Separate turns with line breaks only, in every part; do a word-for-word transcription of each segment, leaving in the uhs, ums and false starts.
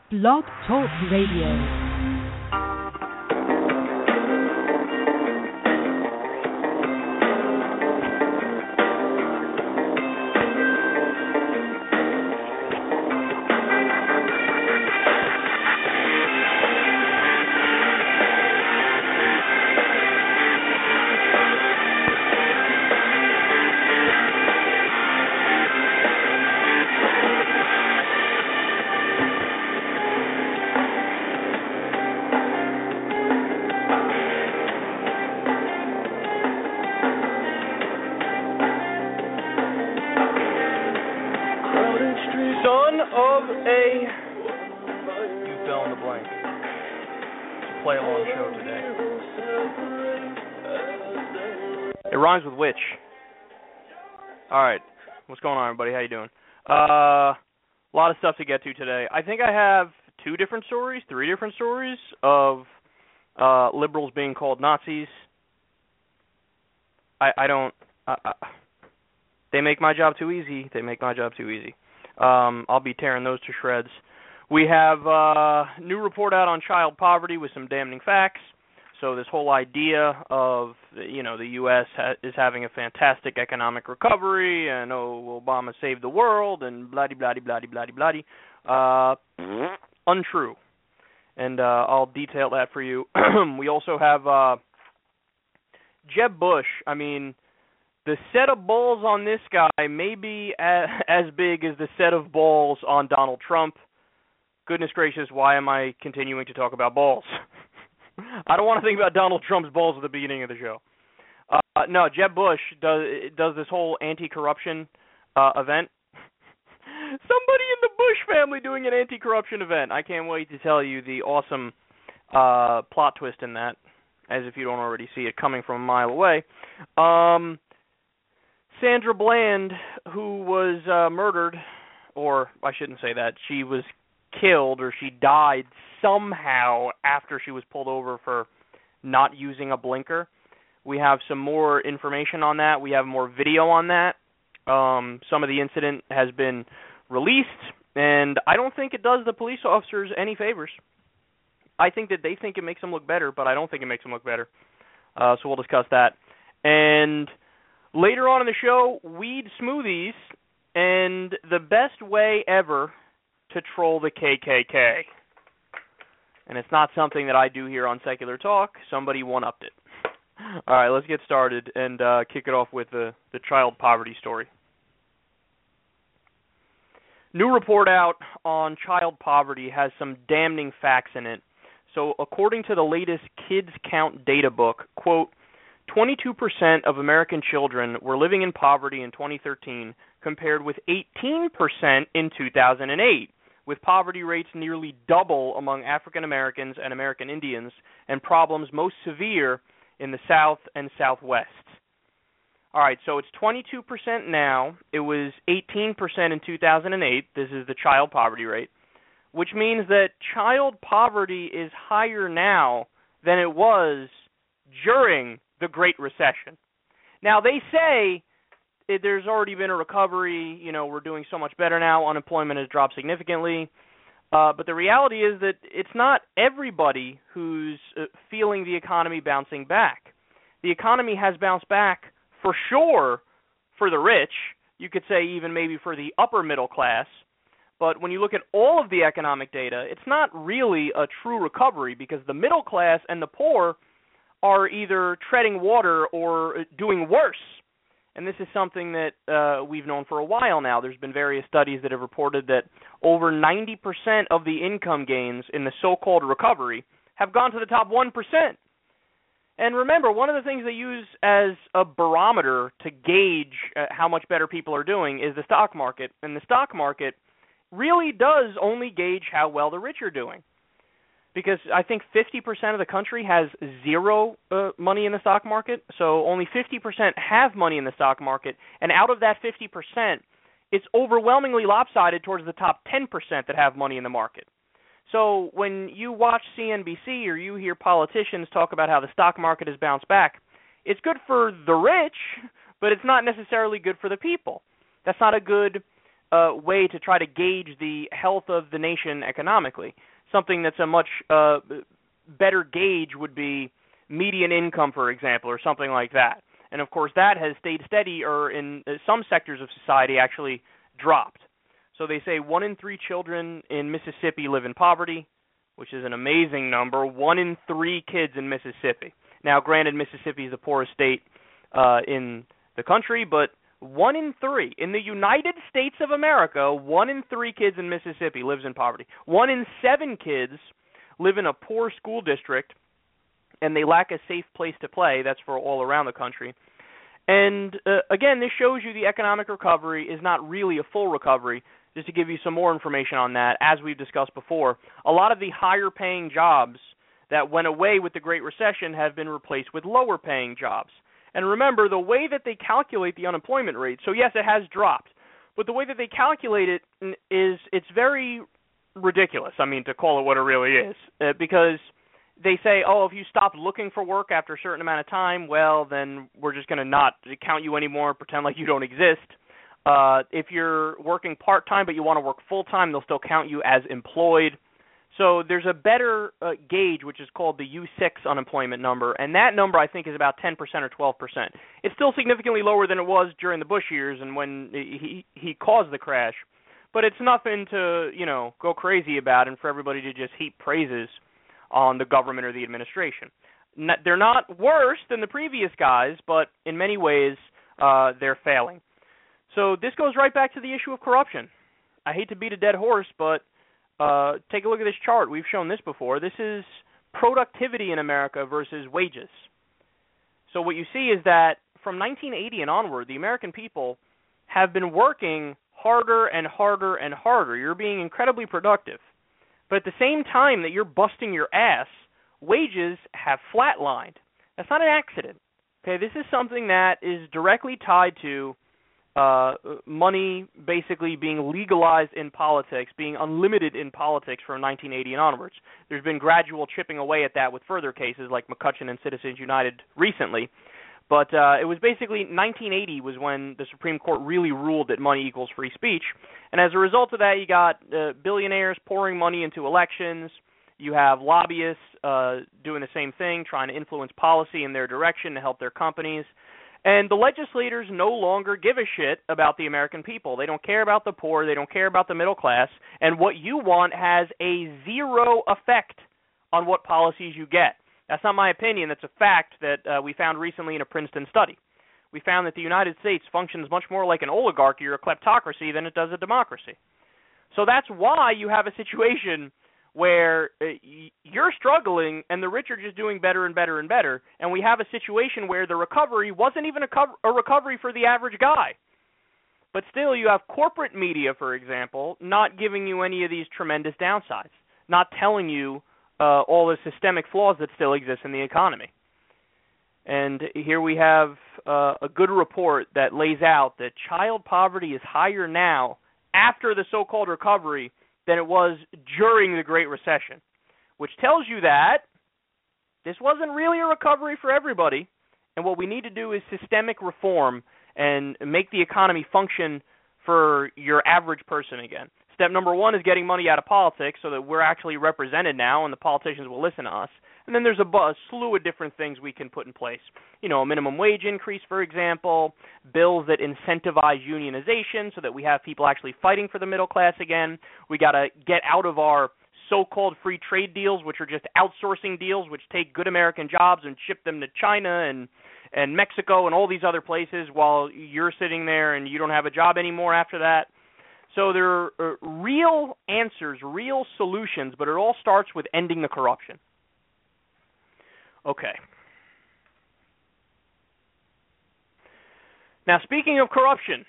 Blog Talk Radio.
With which? All right, what's going on, everybody? How you doing? Uh, a lot of stuff to get to today. I think I have two different stories, three different stories of uh, liberals being called Nazis. I, I don't. Uh, uh, they make my job too easy. They make my job too easy. Um, I'll be tearing those to shreds. We have a uh, new report out on child poverty with some damning facts. So this whole idea of, you know, the U S ha- is having a fantastic economic recovery and, oh, Obama saved the world and blah-de-blah-de-blah-de-blah-de-blah-de, uh, untrue. And uh, I'll detail that for you. We also have uh, Jeb Bush. I mean, the set of balls on this guy may be as, as big as the set of balls on Donald Trump. Goodness gracious, why am I continuing to talk about balls? I don't want to think about Donald Trump's balls at the beginning of the show. Uh, no, Jeb Bush does does this whole anti-corruption uh, event. Somebody in the Bush family doing an anti-corruption event. I can't wait to tell you the awesome uh, plot twist in that, as if you don't already see it coming from a mile away. Um, Sandra Bland, who was uh, murdered, or I shouldn't say that, she was killed or she died somehow after she was pulled over for not using a blinker. We have some more information on that. We have more video on that. Um, some of the incident has been released, and I don't think it does the police officers any favors. I think that they think it makes them look better, but I don't think it makes them look better. Uh, so we'll discuss that. And later on in the show, weed smoothies and the best way ever to troll the K K K. And it's not something that I do here on Secular Talk. Somebody one-upped it. All right, let's get started and uh, kick it off with the, the child poverty story. New report out on child poverty has some damning facts in it. So according to the latest Kids Count data book, quote, twenty-two percent of American children were living in poverty in twenty thirteen compared with eighteen percent in two thousand eight. With poverty rates nearly double among African Americans and American Indians, and problems most severe in the South and Southwest. All right, so it's twenty-two percent now. It was eighteen percent in two thousand eight. This is the child poverty rate, which means that child poverty is higher now than it was during the Great Recession. Now, they say It, there's already been a recovery, you know, we're doing so much better now, unemployment has dropped significantly, uh, but the reality is that it's not everybody who's uh, feeling the economy bouncing back. The economy has bounced back for sure for the rich, you could say even maybe for the upper middle class, but when you look at all of the economic data, it's not really a true recovery because the middle class and the poor are either treading water or doing worse. And this is something that uh, we've known for a while now. There's been various studies that have reported that over ninety percent of the income gains in the so-called recovery have gone to the top one percent. And remember, one of the things they use as a barometer to gauge uh, how much better people are doing is the stock market. And the stock market really does only gauge how well the rich are doing. Because I think fifty percent of the country has zero uh, money in the stock market, so only fifty percent have money in the stock market, and out of that fifty percent, it's overwhelmingly lopsided towards the top ten percent that have money in the market. So when you watch C N B C or you hear politicians talk about how the stock market has bounced back, it's good for the rich, but it's not necessarily good for the people. That's not a good uh, way to try to gauge the health of the nation economically. Something that's a much uh, better gauge would be median income, for example, or something like that. And, of course, that has stayed steady or in some sectors of society actually dropped. So they say one in three children in Mississippi live in poverty, which is an amazing number. One in three kids in Mississippi. Now, granted, Mississippi is the poorest state uh, in the country, but one in three. In the United States of America, one in three kids in Mississippi lives in poverty. One in seven kids live in a poor school district, and they lack a safe place to play. That's for all around the country. And, uh, again, this shows you the economic recovery is not really a full recovery. Just to give you some more information on that, as we've discussed before, a lot of the higher-paying jobs that went away with the Great Recession have been replaced with lower-paying jobs. And remember, the way that they calculate the unemployment rate, so yes, it has dropped, but the way that they calculate it is it's very ridiculous, I mean, to call it what it really is, uh, because they say, oh, if you stop looking for work after a certain amount of time, well, then we're just going to not count you anymore, pretend like you don't exist. Uh, if you're working part-time but you want to work full-time, they'll still count you as employed. So there's a better uh, gauge, which is called the U six unemployment number, and that number I think is about ten percent or twelve percent. It's still significantly lower than it was during the Bush years and when he he caused the crash, but it's nothing to, you know, go crazy about and for everybody to just heap praises on the government or the administration. Not, they're not worse than the previous guys, but in many ways uh, they're failing. So this goes right back to the issue of corruption. I hate to beat a dead horse, but uh, take a look at this chart. We've shown this before. This is productivity in America versus wages. So what you see is that from nineteen eighty and onward, the American people have been working harder and harder and harder. You're being incredibly productive. But at the same time that you're busting your ass, wages have flatlined. That's not an accident. Okay, this is something that is directly tied to Uh, money basically being legalized in politics, being unlimited in politics from nineteen eighty and onwards. There's been gradual chipping away at that with further cases like McCutcheon and Citizens United recently. But uh, it was basically nineteen eighty was when the Supreme Court really ruled that money equals free speech. And as a result of that, you got uh, billionaires pouring money into elections. You have lobbyists uh, doing the same thing, trying to influence policy in their direction to help their companies. And the legislators no longer give a shit about the American people. They don't care about the poor. They don't care about the middle class. And what you want has a zero effect on what policies you get. That's not my opinion. That's a fact that uh, we found recently in a Princeton study. We found that the United States functions much more like an oligarchy or a kleptocracy than it does a democracy. So that's why you have a situation where you're struggling and the rich are just doing better and better and better, and we have a situation where the recovery wasn't even a, co- a recovery for the average guy. But still, you have corporate media, for example, not giving you any of these tremendous downsides, not telling you uh, all the systemic flaws that still exist in the economy. And here we have uh, a good report that lays out that child poverty is higher now after the so-called recovery than it was during the Great Recession, which tells you that this wasn't really a recovery for everybody, and what we need to do is systemic reform and make the economy function for your average person again. Step number one is getting money out of politics so that we're actually represented now and the politicians will listen to us. And then there's a, a slew of different things we can put in place. You know, a minimum wage increase, for example, bills that incentivize unionization so that we have people actually fighting for the middle class again. We got to get out of our so-called free trade deals, which are just outsourcing deals, which take good American jobs and ship them to China and, and Mexico and all these other places while you're sitting there and you don't have a job anymore after that. So there are uh, real answers, real solutions, but it all starts with ending the corruption. Okay. Now, speaking of corruption,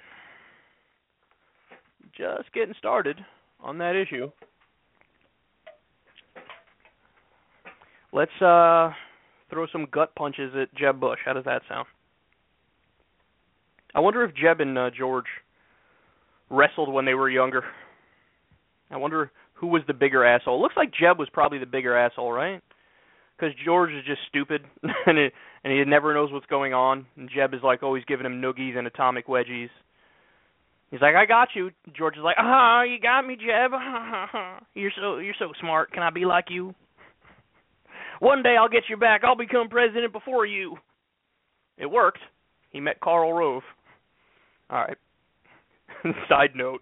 just getting started on that issue. Let's uh, throw some gut punches at Jeb Bush. How does that sound? I wonder if Jeb and uh, George wrestled when they were younger. I wonder who was the bigger asshole. It looks like Jeb was probably the bigger asshole, right? Because George is just stupid, and, it, and he never knows what's going on. And Jeb is like always giving him noogies and atomic wedgies. He's like, I got you. George is like, ah, you got me, Jeb. You're so you're so smart. Can I be like you? One day I'll get you back. I'll become president before you. It worked. He met Karl Rove. All right. Side note.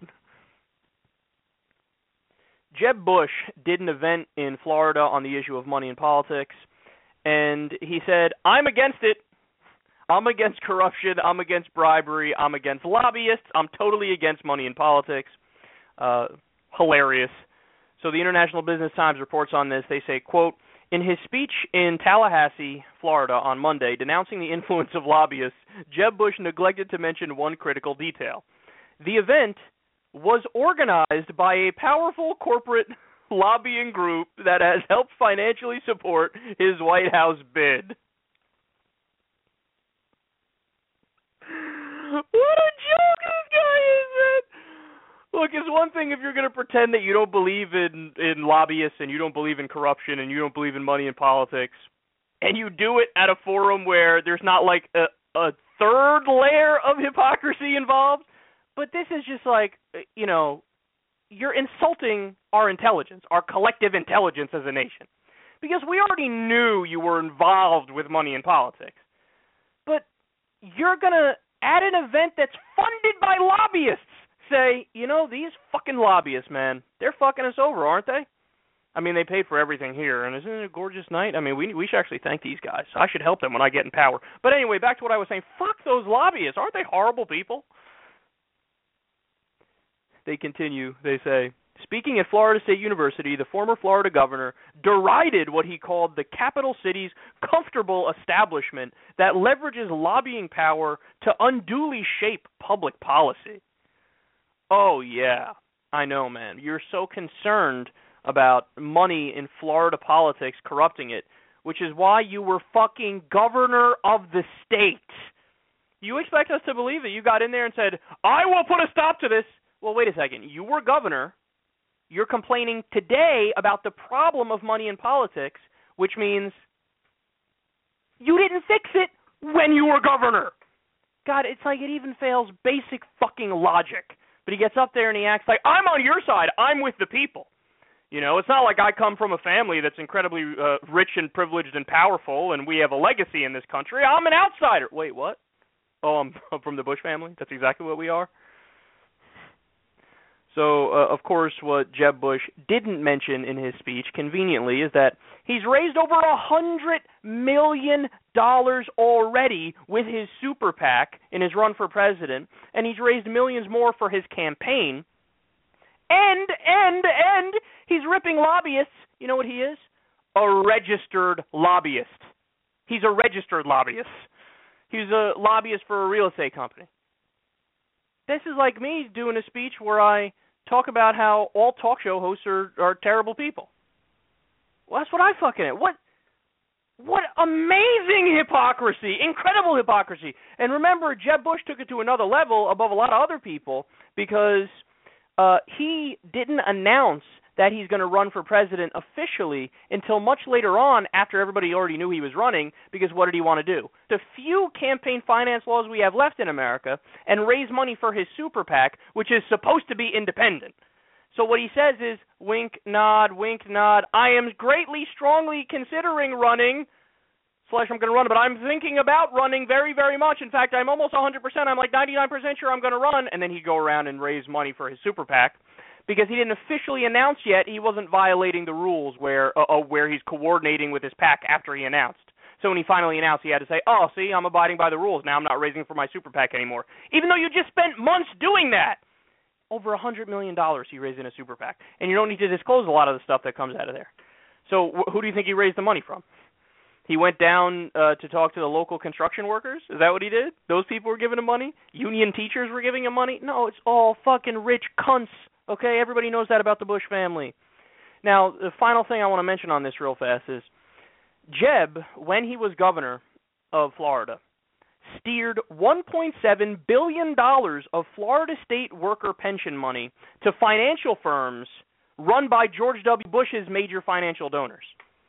Jeb Bush did an event in Florida on the issue of money in politics, and he said, I'm against it. I'm against corruption. I'm against bribery. I'm against lobbyists. I'm totally against money in politics. Uh, hilarious. So the International Business Times reports on this. They say, quote, in his speech in Tallahassee, Florida on Monday, denouncing the influence of lobbyists, Jeb Bush neglected to mention one critical detail. The event was organized by a powerful corporate lobbying group that has helped financially support his White House bid. What a joke this guy is, man. Look, it's one thing if you're going to pretend that you don't believe in, in lobbyists and you don't believe in corruption and you don't believe in money in politics, and you do it at a forum where there's not like a, a third layer of hypocrisy involved. But this is just like, you know, you're insulting our intelligence, our collective intelligence as a nation. Because we already knew you were involved with money in politics. But you're going to, at an event that's funded by lobbyists, say, you know, these fucking lobbyists, man, they're fucking us over, aren't they? I mean, they paid for everything here, and isn't it a gorgeous night? I mean, we we should actually thank these guys. I should help them when I get in power. But anyway, back to what I was saying. Fuck those lobbyists. Aren't they horrible people? They continue. They say, speaking at Florida State University, the former Florida governor derided what he called the capital city's comfortable establishment that leverages lobbying power to unduly shape public policy. Oh, yeah, I know, man. You're so concerned about money in Florida politics corrupting it, which is why you were fucking governor of the state. You expect us to believe that you got in there and said, I will put a stop to this. Well, wait a second. You were governor. You're complaining today about the problem of money in politics, which means you didn't fix it when you were governor. God, it's like it even fails basic fucking logic. But he gets up there and he acts like, I'm on your side. I'm with the people. You know, it's not like I come from a family that's incredibly uh, rich and privileged and powerful, and we have a legacy in this country. I'm an outsider. Wait, what? Oh, I'm, I'm from the Bush family? That's exactly what we are? So, uh, of course, what Jeb Bush didn't mention in his speech, conveniently, is that he's raised over one hundred million dollars already with his super PAC in his run for president, and he's raised millions more for his campaign. And, and, and, he's ripping lobbyists. You know what he is? A registered lobbyist. He's a registered lobbyist. He's a lobbyist for a real estate company. This is like me doing a speech where I talk about how all talk show hosts are, are terrible people. Well, that's what I fucking am. What, what amazing hypocrisy, incredible hypocrisy. And remember, Jeb Bush took it to another level above a lot of other people because uh, he didn't announce that he's going to run for president officially until much later on after everybody already knew he was running, because what did he want to do? The few campaign finance laws we have left in America and raise money for his super PAC, which is supposed to be independent. So what he says is, wink, nod, wink, nod, I am greatly, strongly considering running, slash I'm going to run, but I'm thinking about running very, very much. In fact, I'm almost one hundred percent. I'm like ninety-nine percent sure I'm going to run. And then he'd go around and raise money for his super PAC. Because he didn't officially announce yet, he wasn't violating the rules where uh, where he's coordinating with his PAC after he announced. So when he finally announced, he had to say, oh, see, I'm abiding by the rules. Now I'm not raising for my super PAC anymore. Even though you just spent months doing that. Over one hundred million dollars he raised in a super PAC. And you don't need to disclose a lot of the stuff that comes out of there. So wh- who do you think he raised the money from? He went down uh, to talk to the local construction workers? Is that what he did? Those people were giving him money? Union teachers were giving him money? No, it's all fucking rich cunts. Okay, everybody knows that about the Bush family. Now, the final thing I want to mention on this real fast is Jeb, when he was governor of Florida, steered one point seven billion dollars of Florida state worker pension money to financial firms run by George W. Bush's major financial donors.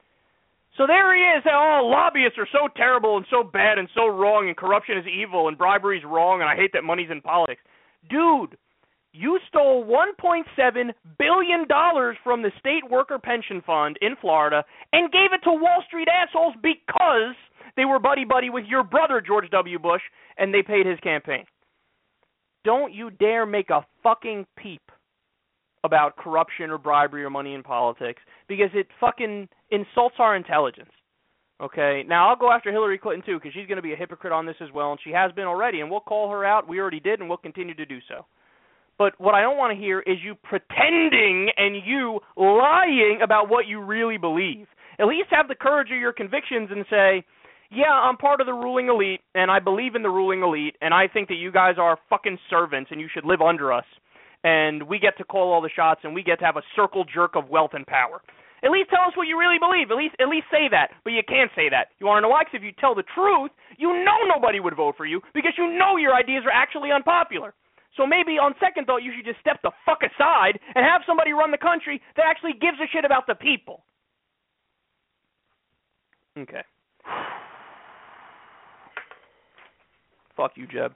So there he is, oh, lobbyists are so terrible and so bad and so wrong and corruption is evil and bribery is wrong and I hate that money's in politics. Dude, You stole one point seven billion dollars from the state worker pension fund in Florida and gave it to Wall Street assholes because they were buddy-buddy with your brother, George W. Bush, and they paid his campaign. Don't you dare make a fucking peep about corruption or bribery or money in politics, because it fucking insults our intelligence. Okay? Now, I'll go after Hillary Clinton, too, because she's going to be a hypocrite on this as well, and she has been already, and we'll call her out. We already did, and we'll continue to do so. But what I don't want to hear is you pretending and you lying about what you really believe. At least have the courage of your convictions and say, yeah, I'm part of the ruling elite, and I believe in the ruling elite, and I think that you guys are fucking servants, and you should live under us. And we get to call all the shots, and we get to have a circle jerk of wealth and power. At least tell us what you really believe. At least at least say that. But you can't say that. You want to know why? Because if you tell the truth, you know nobody would vote for you because you know your ideas are actually unpopular. So maybe on second thought, you should just step the fuck aside and have somebody run the country that actually gives a shit about the people. Okay. Fuck you, Jeb.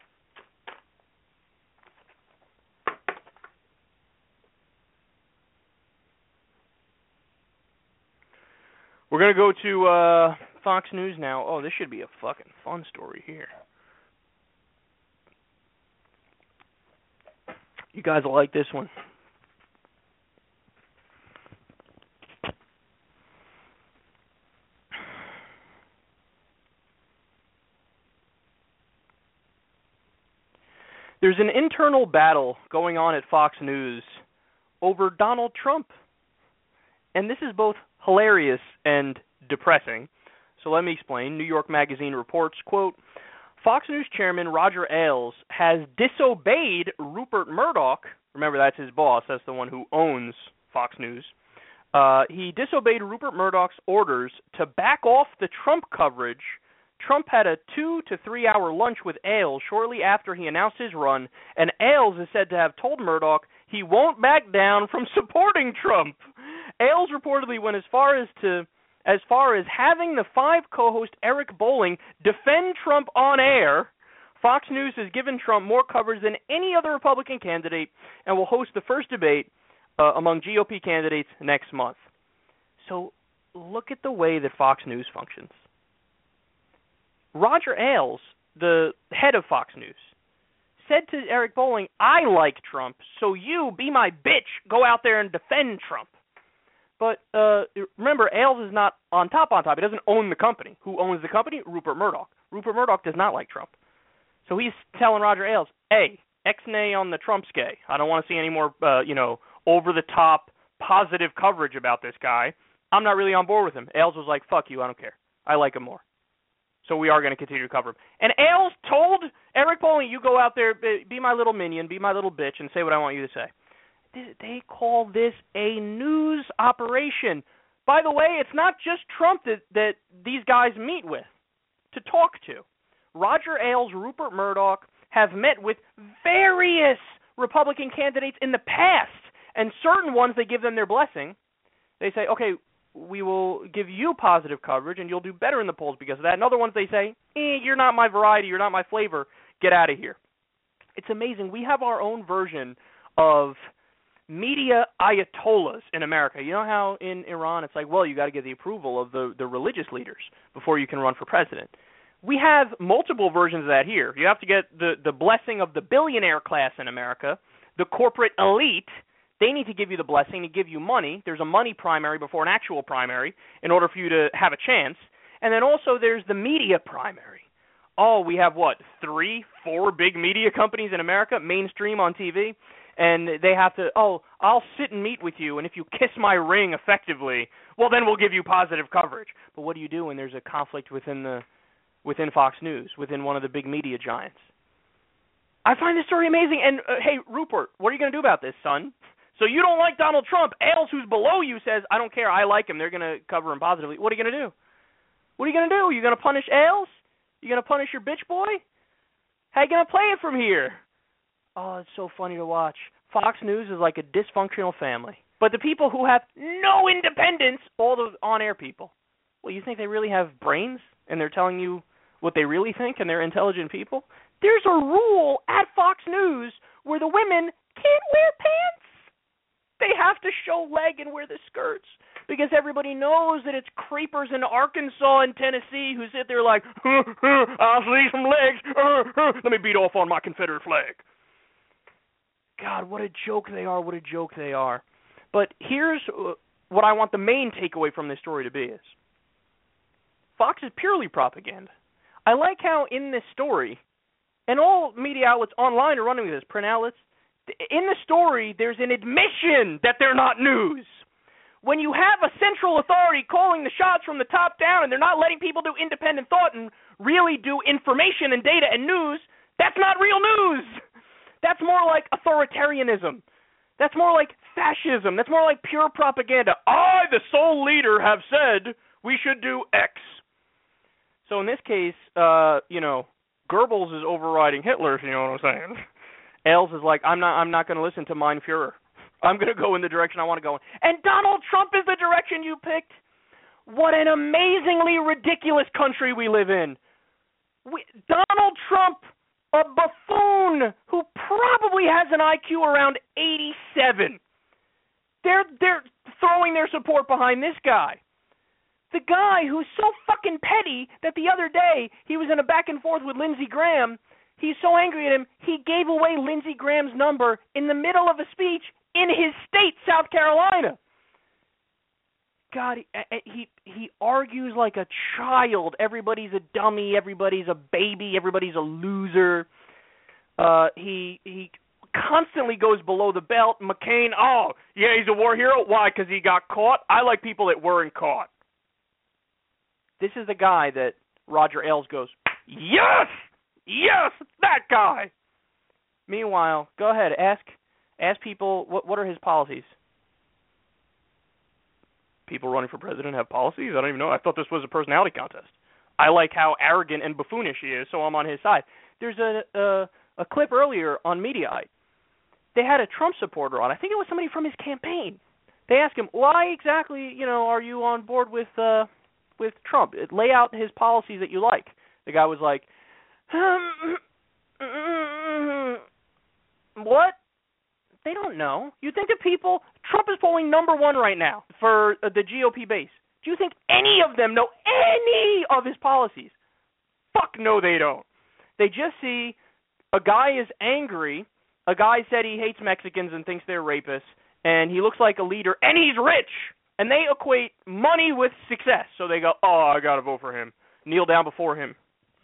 We're going to go to uh, Fox News now. Oh, this should be a fucking fun story here. You guys will like this one. There's an internal battle going on at Fox News over Donald Trump. And this is both hilarious and depressing. So let me explain. New York Magazine reports, quote, Fox News chairman Roger Ailes has disobeyed Rupert Murdoch. Remember, that's his boss. That's the one who owns Fox News. Uh, he disobeyed Rupert Murdoch's orders to back off the Trump coverage. Trump had a two to three hour lunch with Ailes shortly after he announced his run, and Ailes is said to have told Murdoch he won't back down from supporting Trump. Ailes reportedly went as far as to as far as having the five co-host Eric Bolling defend Trump on air. Fox News has given Trump more coverage than any other Republican candidate and will host the first debate uh, among G O P candidates next month. So look at the way that Fox News functions. Roger Ailes, the head of Fox News, said to Eric Bolling, I like Trump, so you, be my bitch, go out there and defend Trump. But uh, remember, Ailes is not on top on top. He doesn't own the company. Who owns the company? Rupert Murdoch. Rupert Murdoch does not like Trump. So he's telling Roger Ailes, hey, ex-nay on the Trumpskay. I don't want to see any more, uh, you know, over-the-top positive coverage about this guy. I'm not really on board with him. Ailes was like, fuck you, I don't care. I like him more. So we are going to continue to cover him. And Ailes told Eric Bolling, you go out there, be my little minion, be my little bitch, and say what I want you to say. They call this a news operation. By the way, it's not just Trump that, that these guys meet with to talk to. Roger Ailes, Rupert Murdoch have met with various Republican candidates in the past, and certain ones, they give them their blessing. They say, okay, we will give you positive coverage, and you'll do better in the polls because of that. And other ones, they say, eh, you're not my variety, you're not my flavor, get out of here. It's amazing. We have our own version of media ayatollahs in America. You know how in Iran it's like, well, you got to get the approval of the, the religious leaders before you can run for president. We have multiple versions of that here. You have to get the, the blessing of the billionaire class in America, the corporate elite. They need to give you the blessing to give you money. There's a money primary before an actual primary in order for you to have a chance. And then also there's the media primary. Oh, we have what, three, four big media companies in America, mainstream on T V? And they have to, oh, I'll sit and meet with you, and if you kiss my ring effectively, well, then we'll give you positive coverage. But what do you do when there's a conflict within the within Fox News, within one of the big media giants? I find this story amazing. And, uh, hey, Rupert, what are you going to do about this, son? So you don't like Donald Trump. Ailes, who's below you, says, I don't care, I like him. They're going to cover him positively. What are you going to do? What are you going to do? You going to punish Ailes? You going to punish your bitch boy? How you going to play it from here? Oh, it's so funny to watch. Fox News is like a dysfunctional family. But the people who have no independence, all the on-air people, well, you think they really have brains and they're telling you what they really think and they're intelligent people? There's a rule at Fox News where the women can't wear pants. They have to show leg and wear the skirts because everybody knows that it's creepers in Arkansas and Tennessee who sit there like, huh, huh, I'll see some legs. Uh, huh, let me beat off on my Confederate flag. God, what a joke they are, what a joke they are. But here's what I want the main takeaway from this story to be is Fox is purely propaganda. I like how in this story, and all media outlets online are running with this, print outlets, in the story there's an admission that they're not news. When you have a central authority calling the shots from the top down and they're not letting people do independent thought and really do information and data and news, that's not real news. That's more like authoritarianism. That's more like fascism. That's more like pure propaganda. I, the sole leader, have said we should do X. So in this case, uh, you know, Goebbels is overriding Hitler, if you know what I'm saying. Ailes is like, I'm not I'm not going to listen to Mein Führer. I'm going to go in the direction I want to go in. And Donald Trump is the direction you picked? What an amazingly ridiculous country we live in. We, Donald Trump, a buffoon who probably has an I Q around eighty-seven. They're they're throwing their support behind this guy. The guy who's so fucking petty that the other day he was in a back and forth with Lindsey Graham. He's so angry at him, he gave away Lindsey Graham's number in the middle of a speech in his state, South Carolina. God, he he, he argues like a child. Everybody's a dummy. Everybody's a baby. Everybody's a loser. Uh, he he constantly goes below the belt. McCain, oh, yeah, he's a war hero. Why? Because he got caught? I like people that weren't caught. This is the guy that Roger Ailes goes, yes, yes, that guy. Meanwhile, go ahead, ask ask people, what what are his policies? People running for president have policies? I don't even know. I thought this was a personality contest. I like how arrogant and buffoonish he is, so I'm on his side. There's a a, a clip earlier on Mediaite. They had a Trump supporter on. I think it was somebody from his campaign. They asked him, why exactly, you know, are you on board with uh, with Trump? Lay out his policies that you like. The guy was like, um, what? They don't know. You think the people, Trump is polling number one right now for uh, the G O P base. Do you think any of them know any of his policies? Fuck no, they don't. They just see a guy is angry, a guy said he hates Mexicans and thinks they're rapists, and he looks like a leader, and he's rich. And they equate money with success. So they go, oh, I got to vote for him. Kneel down before him.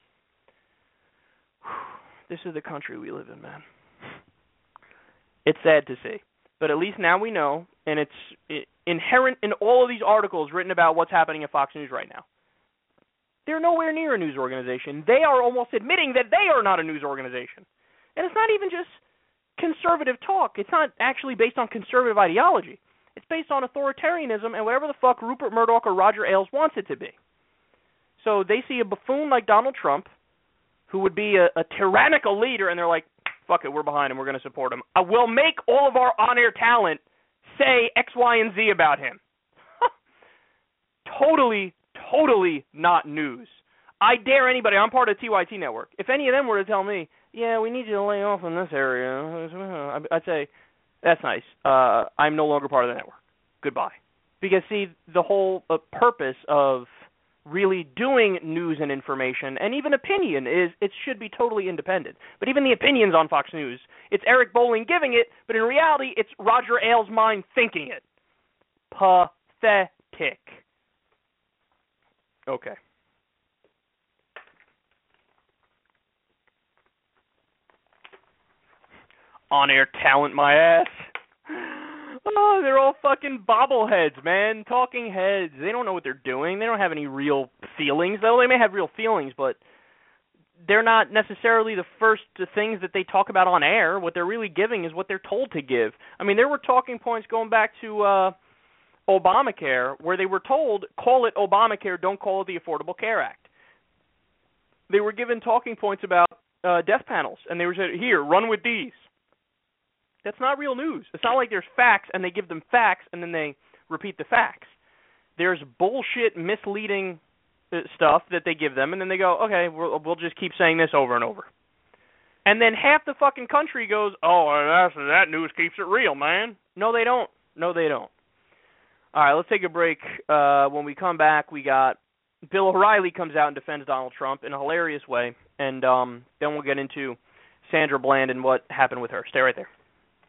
This is the country we live in, man. It's sad to see. But at least now we know, and it's inherent in all of these articles written about what's happening at Fox News right now. They're nowhere near a news organization. They are almost admitting that they are not a news organization. And it's not even just conservative talk. It's not actually based on conservative ideology. It's based on authoritarianism and whatever the fuck Rupert Murdoch or Roger Ailes wants it to be. So they see a buffoon like Donald Trump, who would be a, a tyrannical leader, and they're like, fuck it, we're behind him, we're going to support him. I will make all of our on-air talent say X, Y, and Z about him. Totally, totally not news. I dare anybody, I'm part of the T Y T network. If any of them were to tell me, yeah, we need you to lay off in this area, I'd say, that's nice. Uh, I'm no longer part of the network. Goodbye. Because, see, the whole uh, purpose of really doing news and information, and even opinion, is it should be totally independent. But even the opinions on Fox News, it's Eric Bolling giving it, but in reality, it's Roger Ailes' mind thinking it. Pathetic. Okay. On-air talent, my ass. Oh, they're all fucking bobbleheads, man. Talking heads. They don't know what they're doing. They don't have any real feelings. Though they may have real feelings, but they're not necessarily the first things that they talk about on air. What they're really giving is what they're told to give. I mean, there were talking points going back to uh, Obamacare where they were told, call it Obamacare, don't call it the Affordable Care Act. They were given talking points about uh, death panels, and they were said, here, run with these. That's not real news. It's not like there's facts and they give them facts and then they repeat the facts. There's bullshit, misleading stuff that they give them, and then they go, okay, we'll, we'll just keep saying this over and over. And then half the fucking country goes, oh, that's, that news keeps it real, man. No, they don't. No, they don't. All right, let's take a break. Uh, when we come back, we got Bill O'Reilly comes out and defends Donald Trump in a hilarious way, and um, then we'll get into Sandra Bland and what happened with her. Stay right there.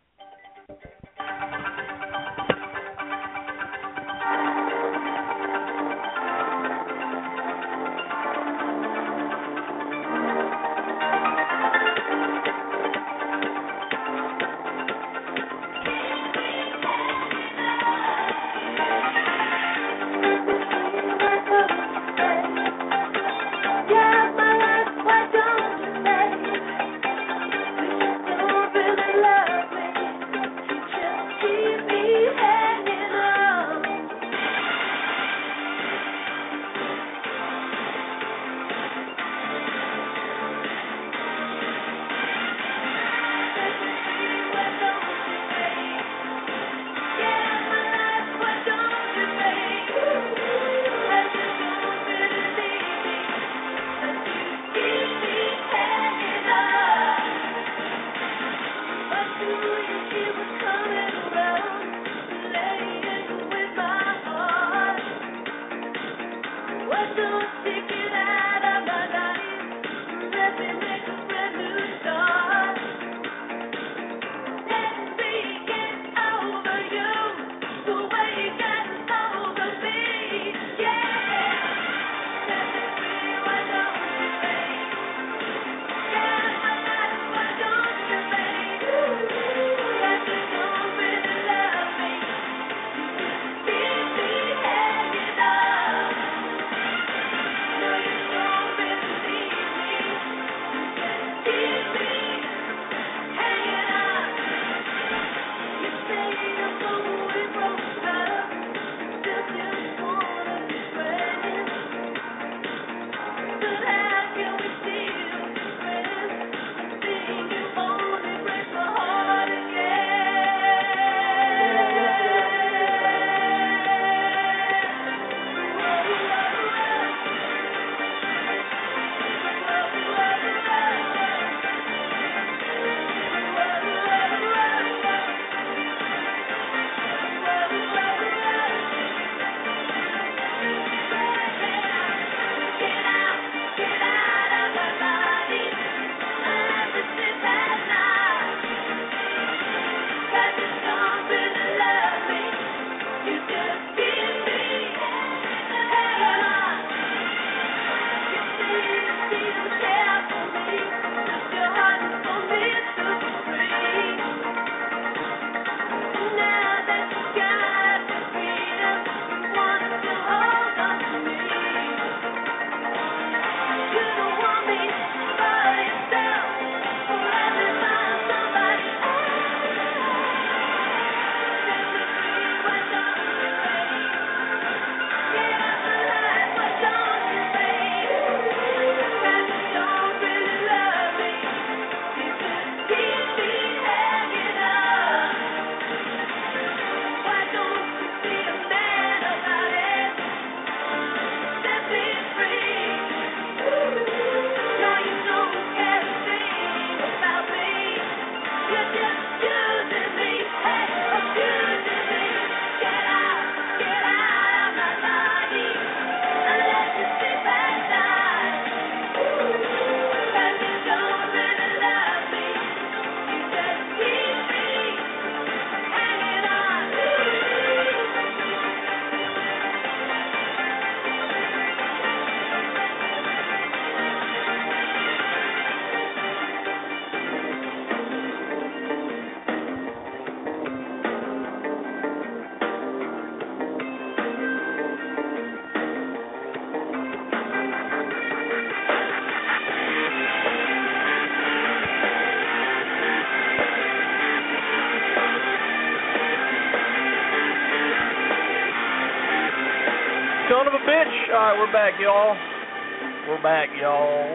Son of a bitch. All right, we're back, y'all. We're back, y'all.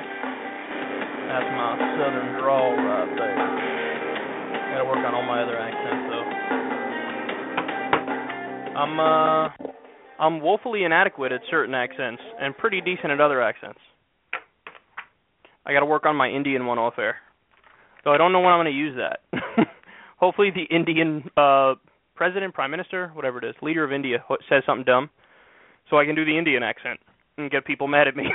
That's my southern drawl right there. Gotta work on all my other accents, though. I'm, uh, I'm woefully inadequate at certain accents and pretty decent at other accents. I gotta work on my Indian one off air. So I don't know when I'm going to use that. Hopefully the Indian uh, president, prime minister, whatever it is, leader of India says something dumb so I can do the Indian accent and get people mad at me.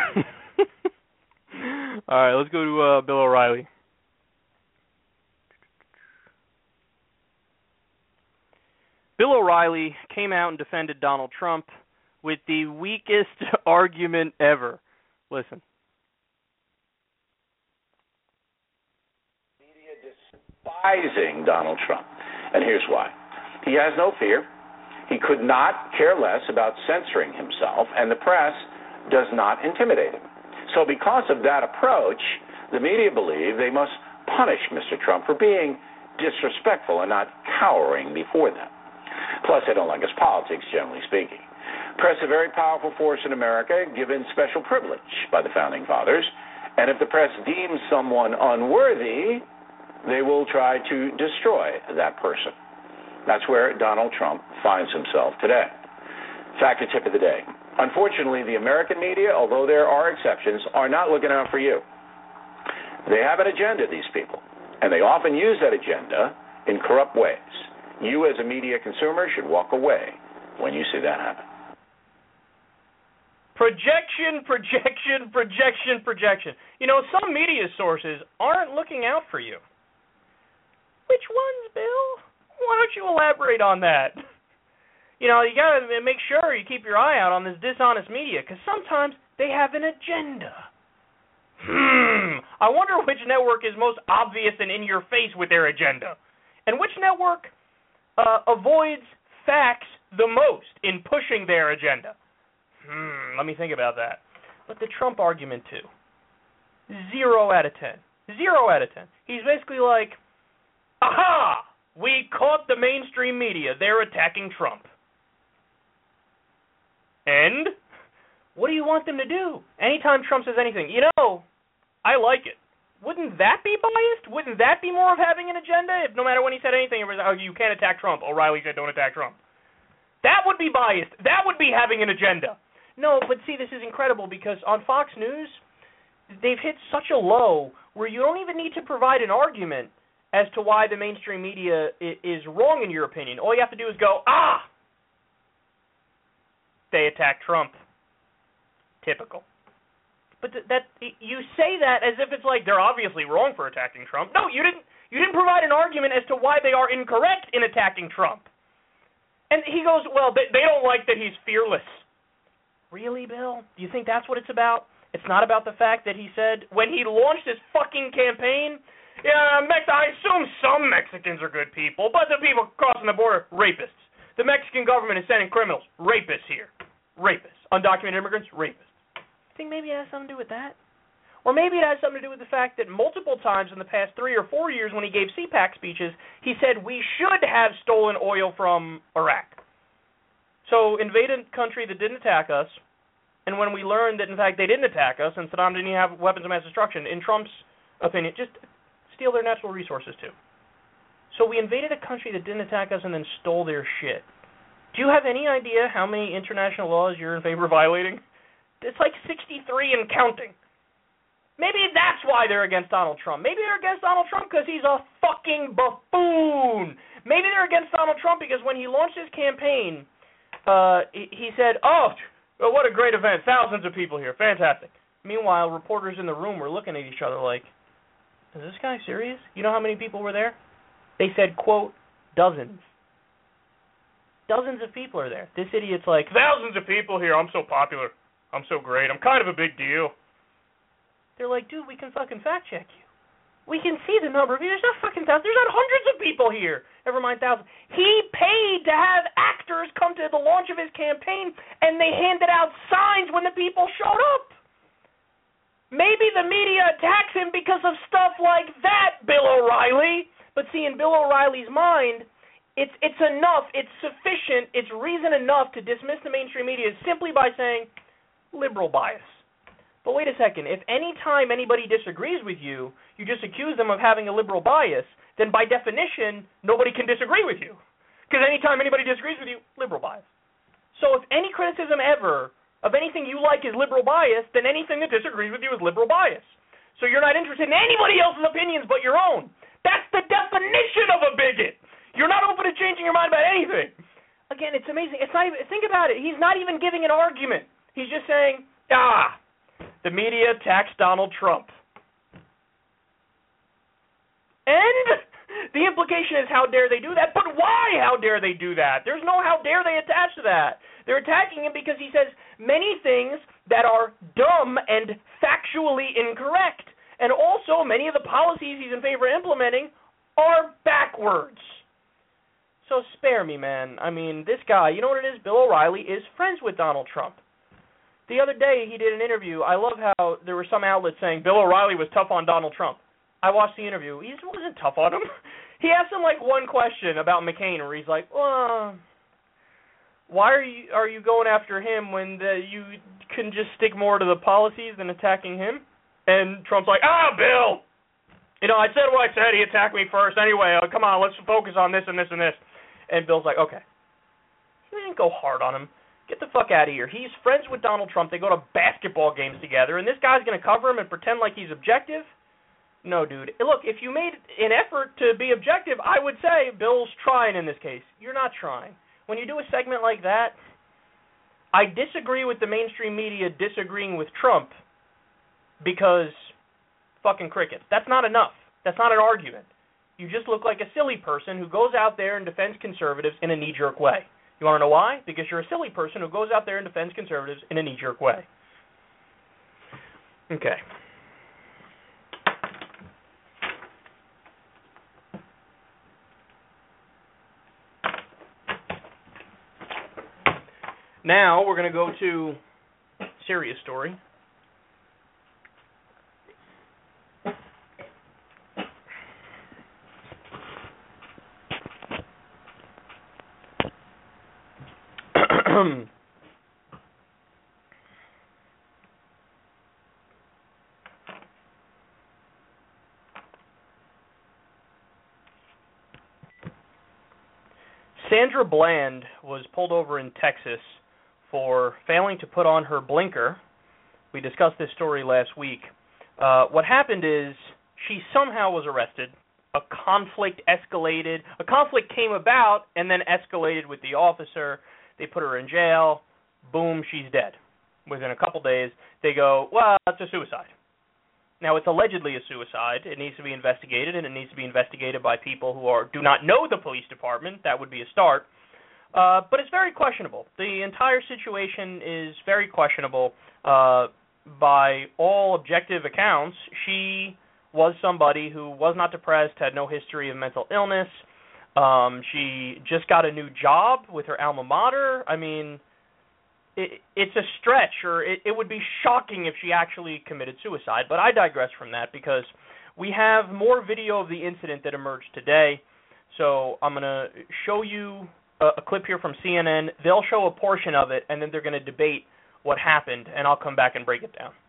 All right, let's go to uh, Bill O'Reilly. Bill O'Reilly came out and defended Donald Trump with the weakest argument ever. Listen.
Media despising Donald Trump. And here's why. He has no fear. He could not care less about censoring himself, and the press does not intimidate him. So because of that approach, the media believe they must punish Mister Trump for being disrespectful and not cowering before them. Plus, they don't like his politics, generally speaking. Press is a very powerful force in America, given special privilege by the Founding Fathers. And if the press deems someone unworthy, they will try to destroy that person. That's where Donald Trump finds himself today. Factor tip of the day. Unfortunately, the American media, although there are exceptions, are not looking out for you. They have an agenda, these people, and they often use that agenda in corrupt ways. You, as a media consumer, should walk away when you see that happen.
Projection, projection, projection, projection. You know, some media sources aren't looking out for you. Which ones, Bill? Why don't you elaborate on that? You know, you got to make sure you keep your eye out on this dishonest media, because sometimes they have an agenda. Hmm. I wonder which network is most obvious and in your face with their agenda, and which network uh, avoids facts the most in pushing their agenda. Hmm. Let me think about that. But the Trump argument too. Zero out of ten. Zero out of ten. He's basically like, aha! We caught the mainstream media. They're attacking Trump. And what do you want them to do? Anytime Trump says anything, you know, I like it. Wouldn't that be biased? Wouldn't that be more of having an agenda? If no matter when he said anything, it was, oh, you can't attack Trump. O'Reilly said, don't attack Trump. That would be biased. That would be having an agenda. No, but see, this is incredible because on Fox News, they've hit such a low where you don't even need to provide an argument as to why the mainstream media is wrong in your opinion. All you have to do is go, ah, they attacked Trump. Typical. But th- that you say that as if it's like they're obviously wrong for attacking Trump. No, you didn't. You didn't provide an argument as to why they are incorrect in attacking Trump. And he goes, well, they, they don't like that he's fearless. Really, Bill? Do you think that's what it's about? It's not about the fact that he said when he launched his fucking campaign, yeah, Mex- I assume some Mexicans are good people, but the people crossing the border, rapists. The Mexican government is sending criminals, rapists here, rapists. Undocumented immigrants, rapists. Think maybe it has something to do with that? Or maybe it has something to do with the fact that multiple times in the past three or four years when he gave C PAC speeches, he said we should have stolen oil from Iraq. So invade a country that didn't attack us, and when we learned that, in fact, they didn't attack us and Saddam didn't have weapons of mass destruction, in Trump's opinion, just steal their natural resources too. So we invaded a country that didn't attack us and then stole their shit. Do you have any idea how many international laws you're in favor of violating? It's like sixty-three and counting. Maybe that's why they're against Donald Trump. Maybe they're against Donald Trump because he's a fucking buffoon. Maybe they're against Donald Trump because when he launched his campaign, uh, he, he said, oh, well, what a great event. Thousands of people here. Fantastic. Meanwhile, reporters in the room were looking at each other like, is this guy serious? You know how many people were there? They said, quote, dozens. Dozens of people are there. This idiot's like, thousands of people here. I'm so popular. I'm so great. I'm kind of a big deal. They're like, dude, we can fucking fact check you. We can see the number of you. There's not fucking thousands. There's not hundreds of people here. Never mind thousands. He paid to have actors come to the launch of his campaign, and they handed out signs when the people showed up. Maybe the media attacks him because of stuff like that, Bill O'Reilly. But see, in Bill O'Reilly's mind, it's it's enough, it's sufficient, it's reason enough to dismiss the mainstream media simply by saying liberal bias. But wait a second, if any time anybody disagrees with you, you just accuse them of having a liberal bias, then by definition, nobody can disagree with you. Because any time anybody disagrees with you, liberal bias. So if any criticism ever of anything you like is liberal bias, then anything that disagrees with you is liberal bias. So you're not interested in anybody else's opinions but your own. That's the definition of a bigot. You're not open to changing your mind about anything. Again, it's amazing. It's not even, think about it. He's not even giving an argument. He's just saying, ah, the media attacks Donald Trump. And the implication is, how dare they do that? But why how dare they do that? There's no how dare they attach to that. They're attacking him because he says many things that are dumb and factually incorrect. And also, many of the policies he's in favor of implementing are backwards. So spare me, man. I mean, this guy, you know what it is? Bill O'Reilly is friends with Donald Trump. The other day, he did an interview. I love how there were some outlets saying Bill O'Reilly was tough on Donald Trump. I watched the interview. He wasn't tough on him. He asked him, like, one question about McCain, where he's like, well, why are you are you going after him when the, you can just stick more to the policies than attacking him? And Trump's like, ah, Bill, you know, I said what I said. He attacked me first. Anyway, uh, come on, let's focus on this and this and this. And Bill's like, okay. He didn't go hard on him. Get the fuck out of here. He's friends with Donald Trump. They go to basketball games together, and this guy's going to cover him and pretend like he's objective? No, dude. Look, if you made an effort to be objective, I would say Bill's trying in this case. You're not trying. When you do a segment like that, I disagree with the mainstream media disagreeing with Trump because fucking crickets. That's not enough. That's not an argument. You just look like a silly person who goes out there and defends conservatives in a knee-jerk way. You want to know why? Because you're a silly person who goes out there and defends conservatives in a knee-jerk way. Okay. Now we're going to go to a serious story. Sandra Bland was pulled over in Texas for failing to put on her blinker. We discussed this story last week. Uh, what happened is she somehow was arrested. A conflict escalated. A conflict came about and then escalated with the officer. They put her in jail. Boom, she's dead. Within a couple days, they go, well, it's a suicide. Now, it's allegedly a suicide. It needs to be investigated, and it needs to be investigated by people who are do not know the police department. That would be a start. Uh, but it's very questionable. The entire situation is very questionable. Uh, by all objective accounts, she was somebody who was not depressed, had no history of mental illness. Um, she just got a new job with her alma mater. I mean, it, it's a stretch, or it, it would be shocking if she actually committed suicide. But I digress from that because we have more video of the incident that emerged today. So I'm going to show you a, a clip here from C N N. They'll show a portion of it, and then they're going to debate what happened, and I'll come back and break it down.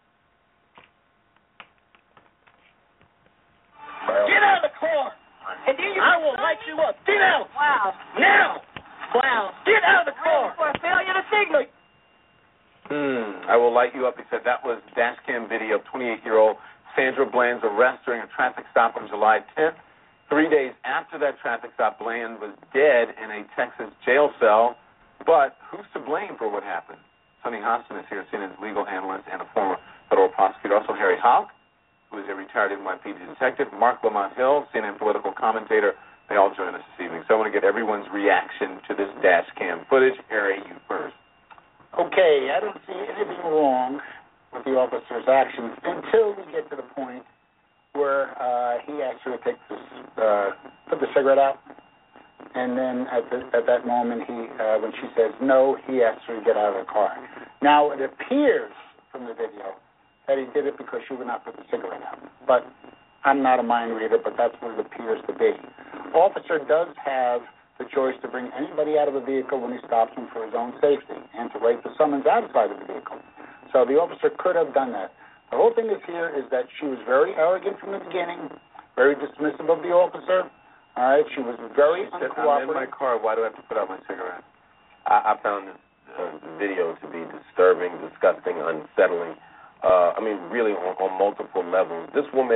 Get out of the car! And then you I will light you up. Get out!
Wow.
Now!
Wow.
Get out of the car!
For a failure to signal.
Hmm. I will light you up. He said that was dash cam video of twenty-eight-year-old Sandra Bland's arrest during a traffic stop on July tenth. Three days after that traffic stop, Bland was dead in a Texas jail cell. But who's to blame for what happened? Sonny Hostin is here, C N N's legal analyst and a former federal prosecutor. Also, Harry Houck, who is a retired N Y P D detective, Mark Lamont Hill, C N N political commentator. They all join us this evening. So I want to get everyone's reaction to this dash cam footage. Harry, you first.
Okay, I don't see anything wrong with the officer's actions until we get to the point where uh, he actually takes this, uh, put the cigarette out, and then at, the, at that moment, he, uh, when she says no, he asks her to get out of the car. Now, it appears from the video that he did it because she would not put the cigarette out. But I'm not a mind reader, but that's what it appears to be. Officer does have the choice to bring anybody out of a vehicle when he stops them for his own safety and to write the summons outside of the vehicle. So the officer could have done that. The whole thing is here is that she was very arrogant from the beginning, very dismissive of the officer. All right, she was very
She said,
uncooperative.
I'm in my car. Why do I have to put out my cigarette? I, I found this uh, video to be disturbing, disgusting, unsettling. Uh, I mean, really on, on multiple levels. This woman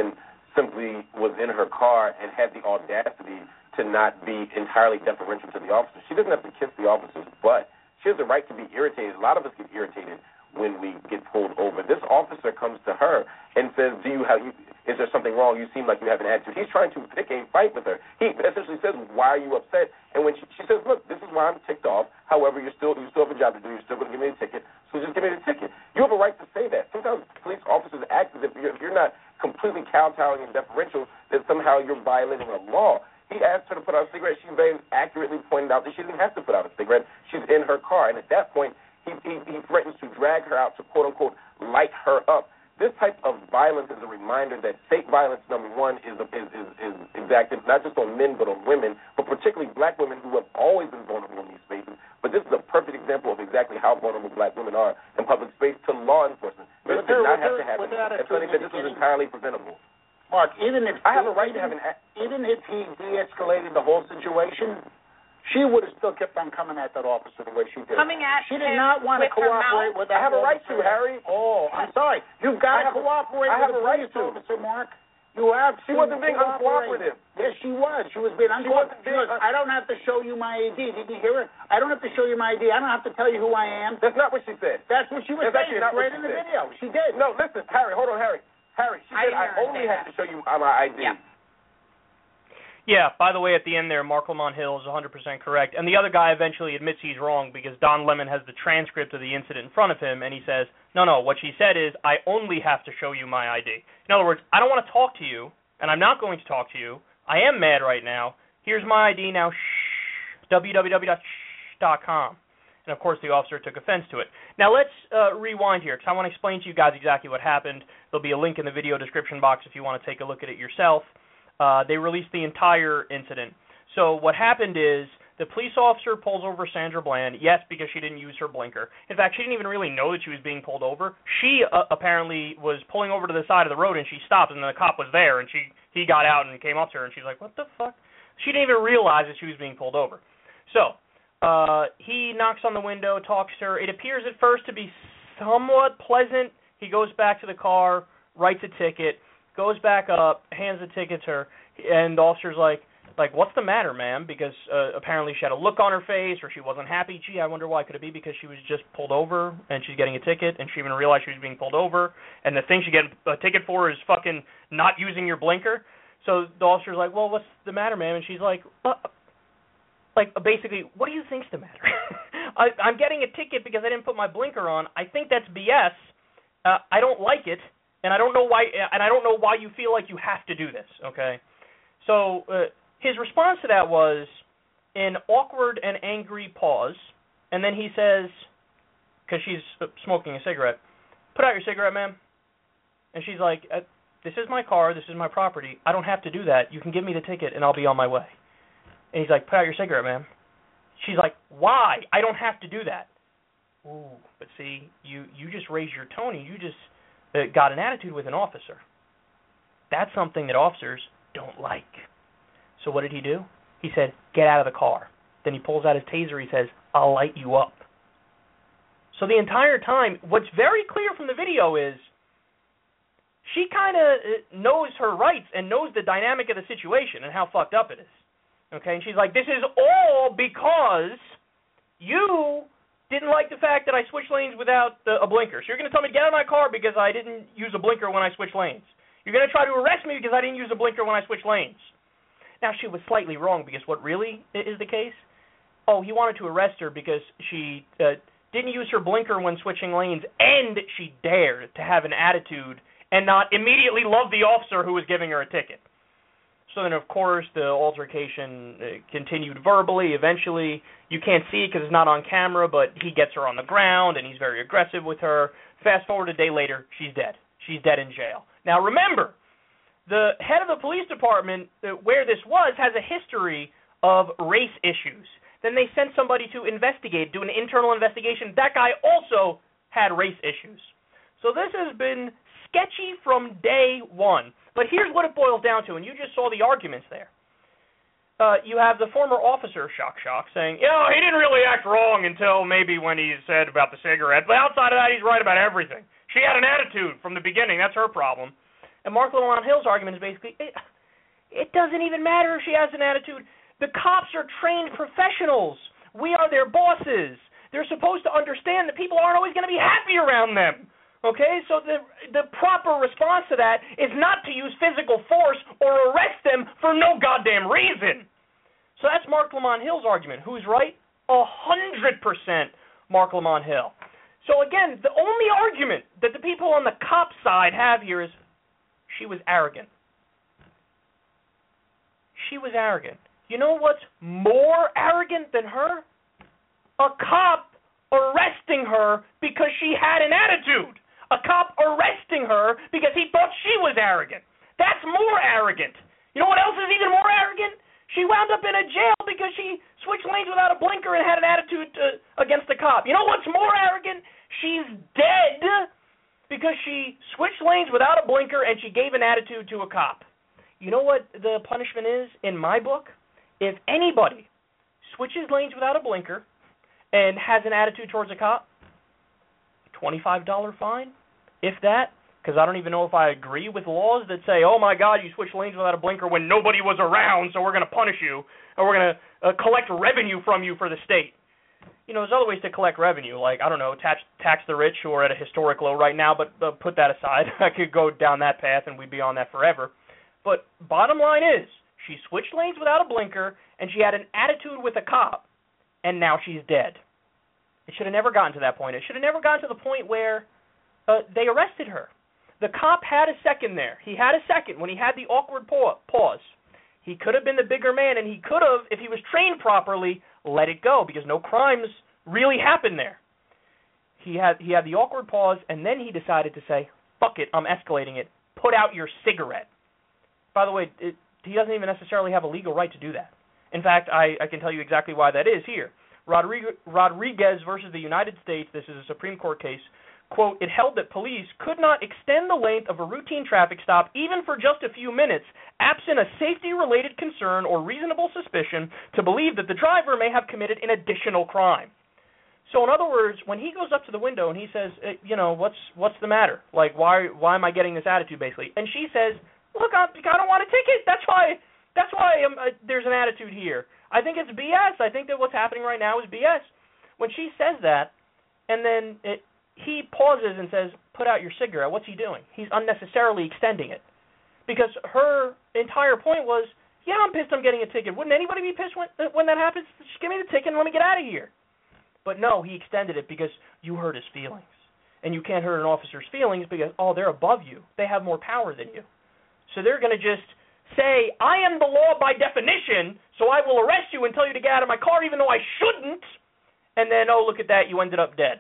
simply was in her car and had the audacity to not be entirely deferential to the officers. She doesn't have to kiss the officers, but she has the right to be irritated. A lot of us get irritated when we get pulled over. This officer comes to her and says, "Do you have? You, is there something wrong? You seem like you have an attitude." He's trying to pick a fight with her. He essentially says, "Why are you upset?" And when she, she says, "Look, this is why I'm ticked off. However, you're still you still have a job to do. You're still going to give me a ticket. So just give me the ticket." You have a right to say that. Sometimes police officers act as if you're, if you're not completely kowtowing and deferential, that somehow you're violating a law. He asked her to put out a cigarette. She very accurately pointed out that she didn't have to put out a cigarette. She's in her car. And at that point, he, he, he threatens to drag her out to, quote-unquote, light her up. This type of violence is a reminder that state violence, number one, is, is, is, is exacted not just on men but on women, but particularly black women who have always been vulnerable in these spaces. But this is a perfect example of exactly how vulnerable black women are in public space to law enforcement. This did not have to happen. And so they said this was entirely preventable.
Mark, even if
I have a right
even,
to have an
even if he de-escalated the whole situation, she would have still kept on coming at that officer the way she did.
Coming at
she
him
did not want to
with her
cooperate
mouth?
with that
I have a right
officer.
to, Harry.
Oh, I'm sorry. You've got to cooperate
I
with
have
the
a right
police
to.
officer, Mark. You have
She wasn't being uncooperative.
Yes, she was. She was being uncooperative.
She wasn't being,
I don't have to show you my I D. Did you hear it? I don't have to show you my I D. I don't have to tell you who I am.
That's not what she said.
That's what she was
That's
saying.
actually not
It's right
what
in
she
the
said.
video. She did.
No, listen, Harry, hold on, Harry. Harry, she
I
said I only have to show you my I D.
Yeah.
Yeah, by the way, at the end there, Mark Lamont Hill is one hundred percent correct. And the other guy eventually admits he's wrong because Don Lemon has the transcript of the incident in front of him, and he says, no, no, what she said is, I only have to show you my I D. In other words, I don't want to talk to you, and I'm not going to talk to you. I am mad right now. Here's my I D now, shh, w w w dot shh dot com. And, of course, the officer took offense to it. Now, let's uh, rewind here, because I want to explain to you guys exactly what happened. There'll be a link in the video description box if you want to take a look at it yourself. Uh, they released the entire incident. So what happened is the police officer pulls over Sandra Bland, yes, because she didn't use her blinker. In fact, she didn't even really know that she was being pulled over. She uh, apparently was pulling over to the side of the road, and she stopped, and the cop was there, and she he got out and came up to her, and she's like, what the fuck? She didn't even realize that she was being pulled over. So uh, he knocks on the window, talks to her. It appears at first to be somewhat pleasant. He goes back to the car, writes a ticket, goes back up, hands the ticket to her, and the officer's like, like, what's the matter, ma'am? Because uh, apparently she had a look on her face, or she wasn't happy. Gee, I wonder why. Could it be because she was just pulled over, and she's getting a ticket, and she even realized she was being pulled over, and the thing she get a ticket for is fucking not using your blinker? So the officer's like, well, what's the matter, ma'am? And she's like, uh, like, basically, what do you think's the matter? I, I'm getting a ticket because I didn't put my blinker on. I think that's B S. Uh, I don't like it. And I don't know why. And I don't know why you feel like you have to do this. Okay, so uh, his response to that was an awkward and angry pause, and then he says, because she's smoking a cigarette, "Put out your cigarette, ma'am." And she's like, "This is my car. This is my property. I don't have to do that. You can give me the ticket, and I'll be on my way." And he's like, "Put out your cigarette, ma'am." She's like, "Why? I don't have to do that." Ooh, but see, you you just raised your tone, and you just Uh, got an attitude with an officer. That's something that officers don't like. So what did he do? He said, get out of the car. Then he pulls out his taser. He says, I'll light you up. So the entire time, what's very clear from the video is she kind of knows her rights and knows the dynamic of the situation and how fucked up it is. Okay, and she's like, this is all because you didn't like the fact that I switched lanes without uh, a blinker. So you're going to tell me to get out of my car because I didn't use a blinker when I switched lanes. You're going to try to arrest me because I didn't use a blinker when I switched lanes. Now, she was slightly wrong because what really is the case? Oh, he wanted to arrest her because she uh, didn't use her blinker when switching lanes, and she dared to have an attitude and not immediately love the officer who was giving her a ticket. So then, of course, the altercation uh, continued verbally. Eventually, you can't see it because it's not on camera, but he gets her on the ground, and he's very aggressive with her. Fast forward a day later, she's dead. She's dead in jail. Now, remember, the head of the police department uh, where this was has a history of race issues. Then they sent somebody to investigate, do an internal investigation. That guy also had race issues. So this has been sketchy from day one. But here's what it boils down to, and you just saw the arguments there. Uh, you have the former officer, Shock Shock, saying, you know, he didn't really act wrong until maybe when he said about the cigarette, but outside of that, he's right about everything. She had an attitude from the beginning. That's her problem. And Mark Lamont Hill's argument is basically, it, it doesn't even matter if she has an attitude. The cops are trained professionals. We are their bosses. They're supposed to understand that people aren't always going to be happy around them. Okay, so the the proper response to that is not to use physical force or arrest them for no goddamn reason. So that's Mark Lamont Hill's argument. Who's right? A hundred percent Mark Lamont Hill. So again, the only argument that the people on the cop side have here is she was arrogant. She was arrogant. You know what's more arrogant than her? A cop arresting her because she had an attitude. A cop arresting her because he thought she was arrogant. That's more arrogant. You know what else is even more arrogant? She wound up in a jail because she switched lanes without a blinker and had an attitude to, against the cop. You know what's more arrogant? She's dead because she switched lanes without a blinker and she gave an attitude to a cop. You know what the punishment is in my book? If anybody switches lanes without a blinker and has an attitude towards a cop, twenty-five dollars fine, if that, because I don't even know if I agree with laws that say, oh, my God, you switched lanes without a blinker when nobody was around, so we're going to punish you, and we're going to uh, collect revenue from you for the state. You know, there's other ways to collect revenue, like, I don't know, tax, tax the rich who are at a historic low right now, but uh, put that aside. I could go down that path, and we'd be on that forever. But bottom line is, she switched lanes without a blinker, and she had an attitude with a cop, and now she's dead. It should have never gotten to that point. It should have never gotten to the point where uh, they arrested her. The cop had a second there. He had a second when he had the awkward pause. He could have been the bigger man, and he could have, if he was trained properly, let it go because no crimes really happened there. He had he had the awkward pause, and then he decided to say, fuck it, I'm escalating it. Put out your cigarette. By the way, it, he doesn't even necessarily have a legal right to do that. In fact, I, I can tell you exactly why that is here. Rodriguez versus the United States, this is a Supreme Court case, quote, it held that police could not extend the length of a routine traffic stop even for just a few minutes, absent a safety-related concern or reasonable suspicion to believe that the driver may have committed an additional crime. So in other words, when he goes up to the window and he says, you know, what's what's the matter? Like, why why am I getting this attitude, basically? And she says, look, I, I don't want a ticket. That's why that's why I'm, uh, there's an attitude here. I think it's B S. I think that what's happening right now is B S. When she says that, and then it, he pauses and says, put out your cigarette, what's he doing? He's unnecessarily extending it. Because her entire point was, yeah, I'm pissed I'm getting a ticket. Wouldn't anybody be pissed when, when that happens? Just give me the ticket and let me get out of here. But no, he extended it because you hurt his feelings. And you can't hurt an officer's feelings because, oh, they're above you. They have more power than you. So they're going to just say, I am the law by definition, so I will arrest you and tell you to get out of my car even though I shouldn't. And then, oh, look at that, you ended up dead.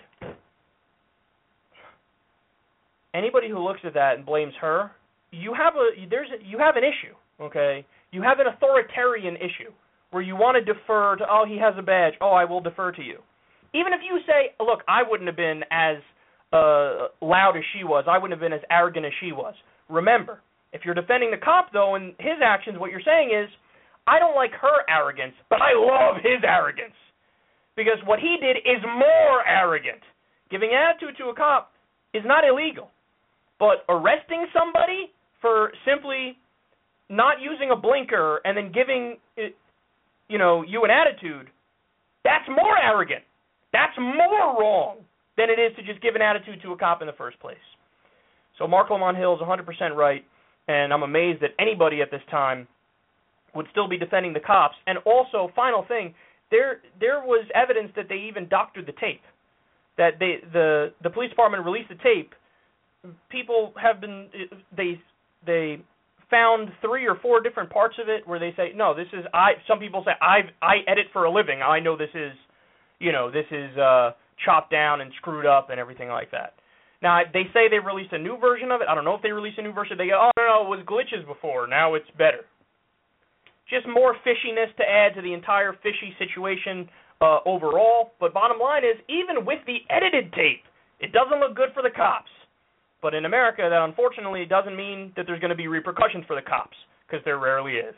Anybody who looks at that and blames her, you have a there's a, you have an issue, okay? You have an authoritarian issue where you want to defer to, oh, he has a badge, oh, I will defer to you. Even if you say, look, I wouldn't have been as uh, loud as she was, I wouldn't have been as arrogant as she was. Remember, if you're defending the cop, though, and his actions, what you're saying is, I don't like her arrogance, but I love his arrogance. Because what he did is more arrogant. Giving attitude to a cop is not illegal. But arresting somebody for simply not using a blinker and then giving, you know, you an attitude, that's more arrogant. That's more wrong than it is to just give an attitude to a cop in the first place. So Mark Lamont Hill is one hundred percent right, and I'm amazed that anybody at this time would still be defending the cops. And also, final thing, there there was evidence that they even doctored the tape, that they the the police department released the tape. People have been they they found three or four different parts of it where they say, no, this is I. Some people say I I edit for a living. I know this is, you know, this is uh, chopped down and screwed up and everything like that. Now they say they released a new version of it. I don't know if they released a new version. They go, oh no, no, it was glitches before. Now it's better. Just more fishiness to add to the entire fishy situation uh, overall. But bottom line is, even with the edited tape, it doesn't look good for the cops. But in America, that unfortunately doesn't mean that there's going to be repercussions for the cops, because there rarely is.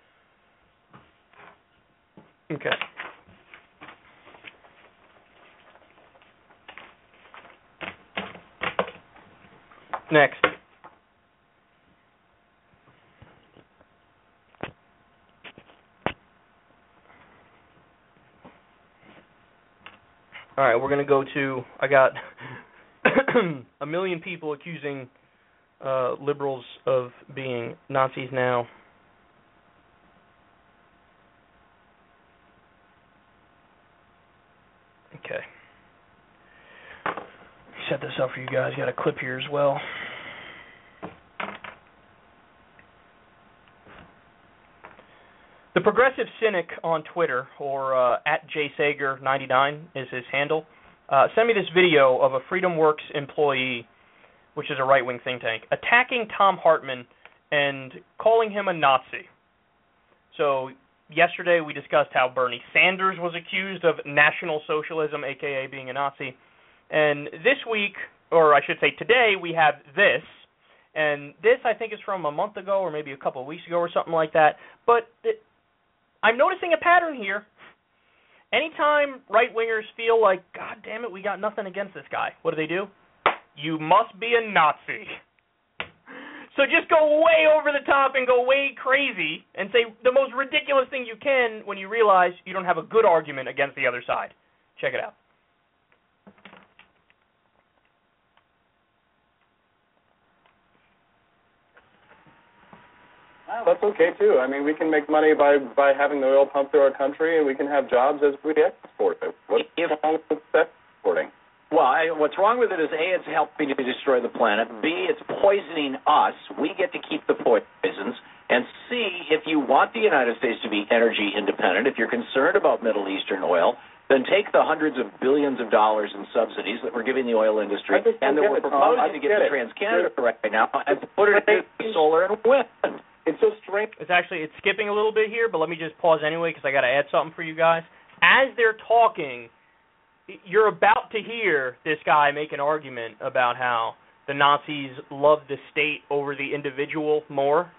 Okay. Next. All right, we're going to go to, I got a million people accusing uh, liberals of being Nazis now. Okay. Set this up for you guys. Got a clip here as well. The Progressive Cynic on Twitter, or uh, at J Sager ninety-nine is his handle, uh, sent me this video of a FreedomWorks employee, which is a right-wing think tank, attacking Thom Hartmann and calling him a Nazi. So yesterday we discussed how Bernie Sanders was accused of National Socialism, a k a being a Nazi. And this week, or I should say today, we have this. And this, I think, is from a month ago or maybe a couple of weeks ago or something like that. But it, I'm noticing a pattern here. Anytime right-wingers feel like, God damn it, we got nothing against this guy, what do they do? You must be a Nazi. So just go way over the top and go way crazy and say the most ridiculous thing you can when you realize you don't have a good argument against the other side. Check it out.
Well, that's okay, too. I mean, we can make money by, by having the oil pumped through our country, and we can have jobs as we export it. What's
if,
wrong with exporting?
Well, I, what's wrong with it is, A, it's helping to destroy the planet. B, it's poisoning us. We get to keep the poisons. And C, if you want the United States to be energy independent, if you're concerned about Middle Eastern oil, then take the hundreds of billions of dollars in subsidies that we're giving the oil industry and that we're proposing to give to TransCanada right now and put it into solar and wind.
It's so strange.
It's actually, it's skipping a little bit here, but let me just pause anyway because I got to add something for you guys. As they're talking, you're about to hear this guy make an argument about how the Nazis love the state over the individual more.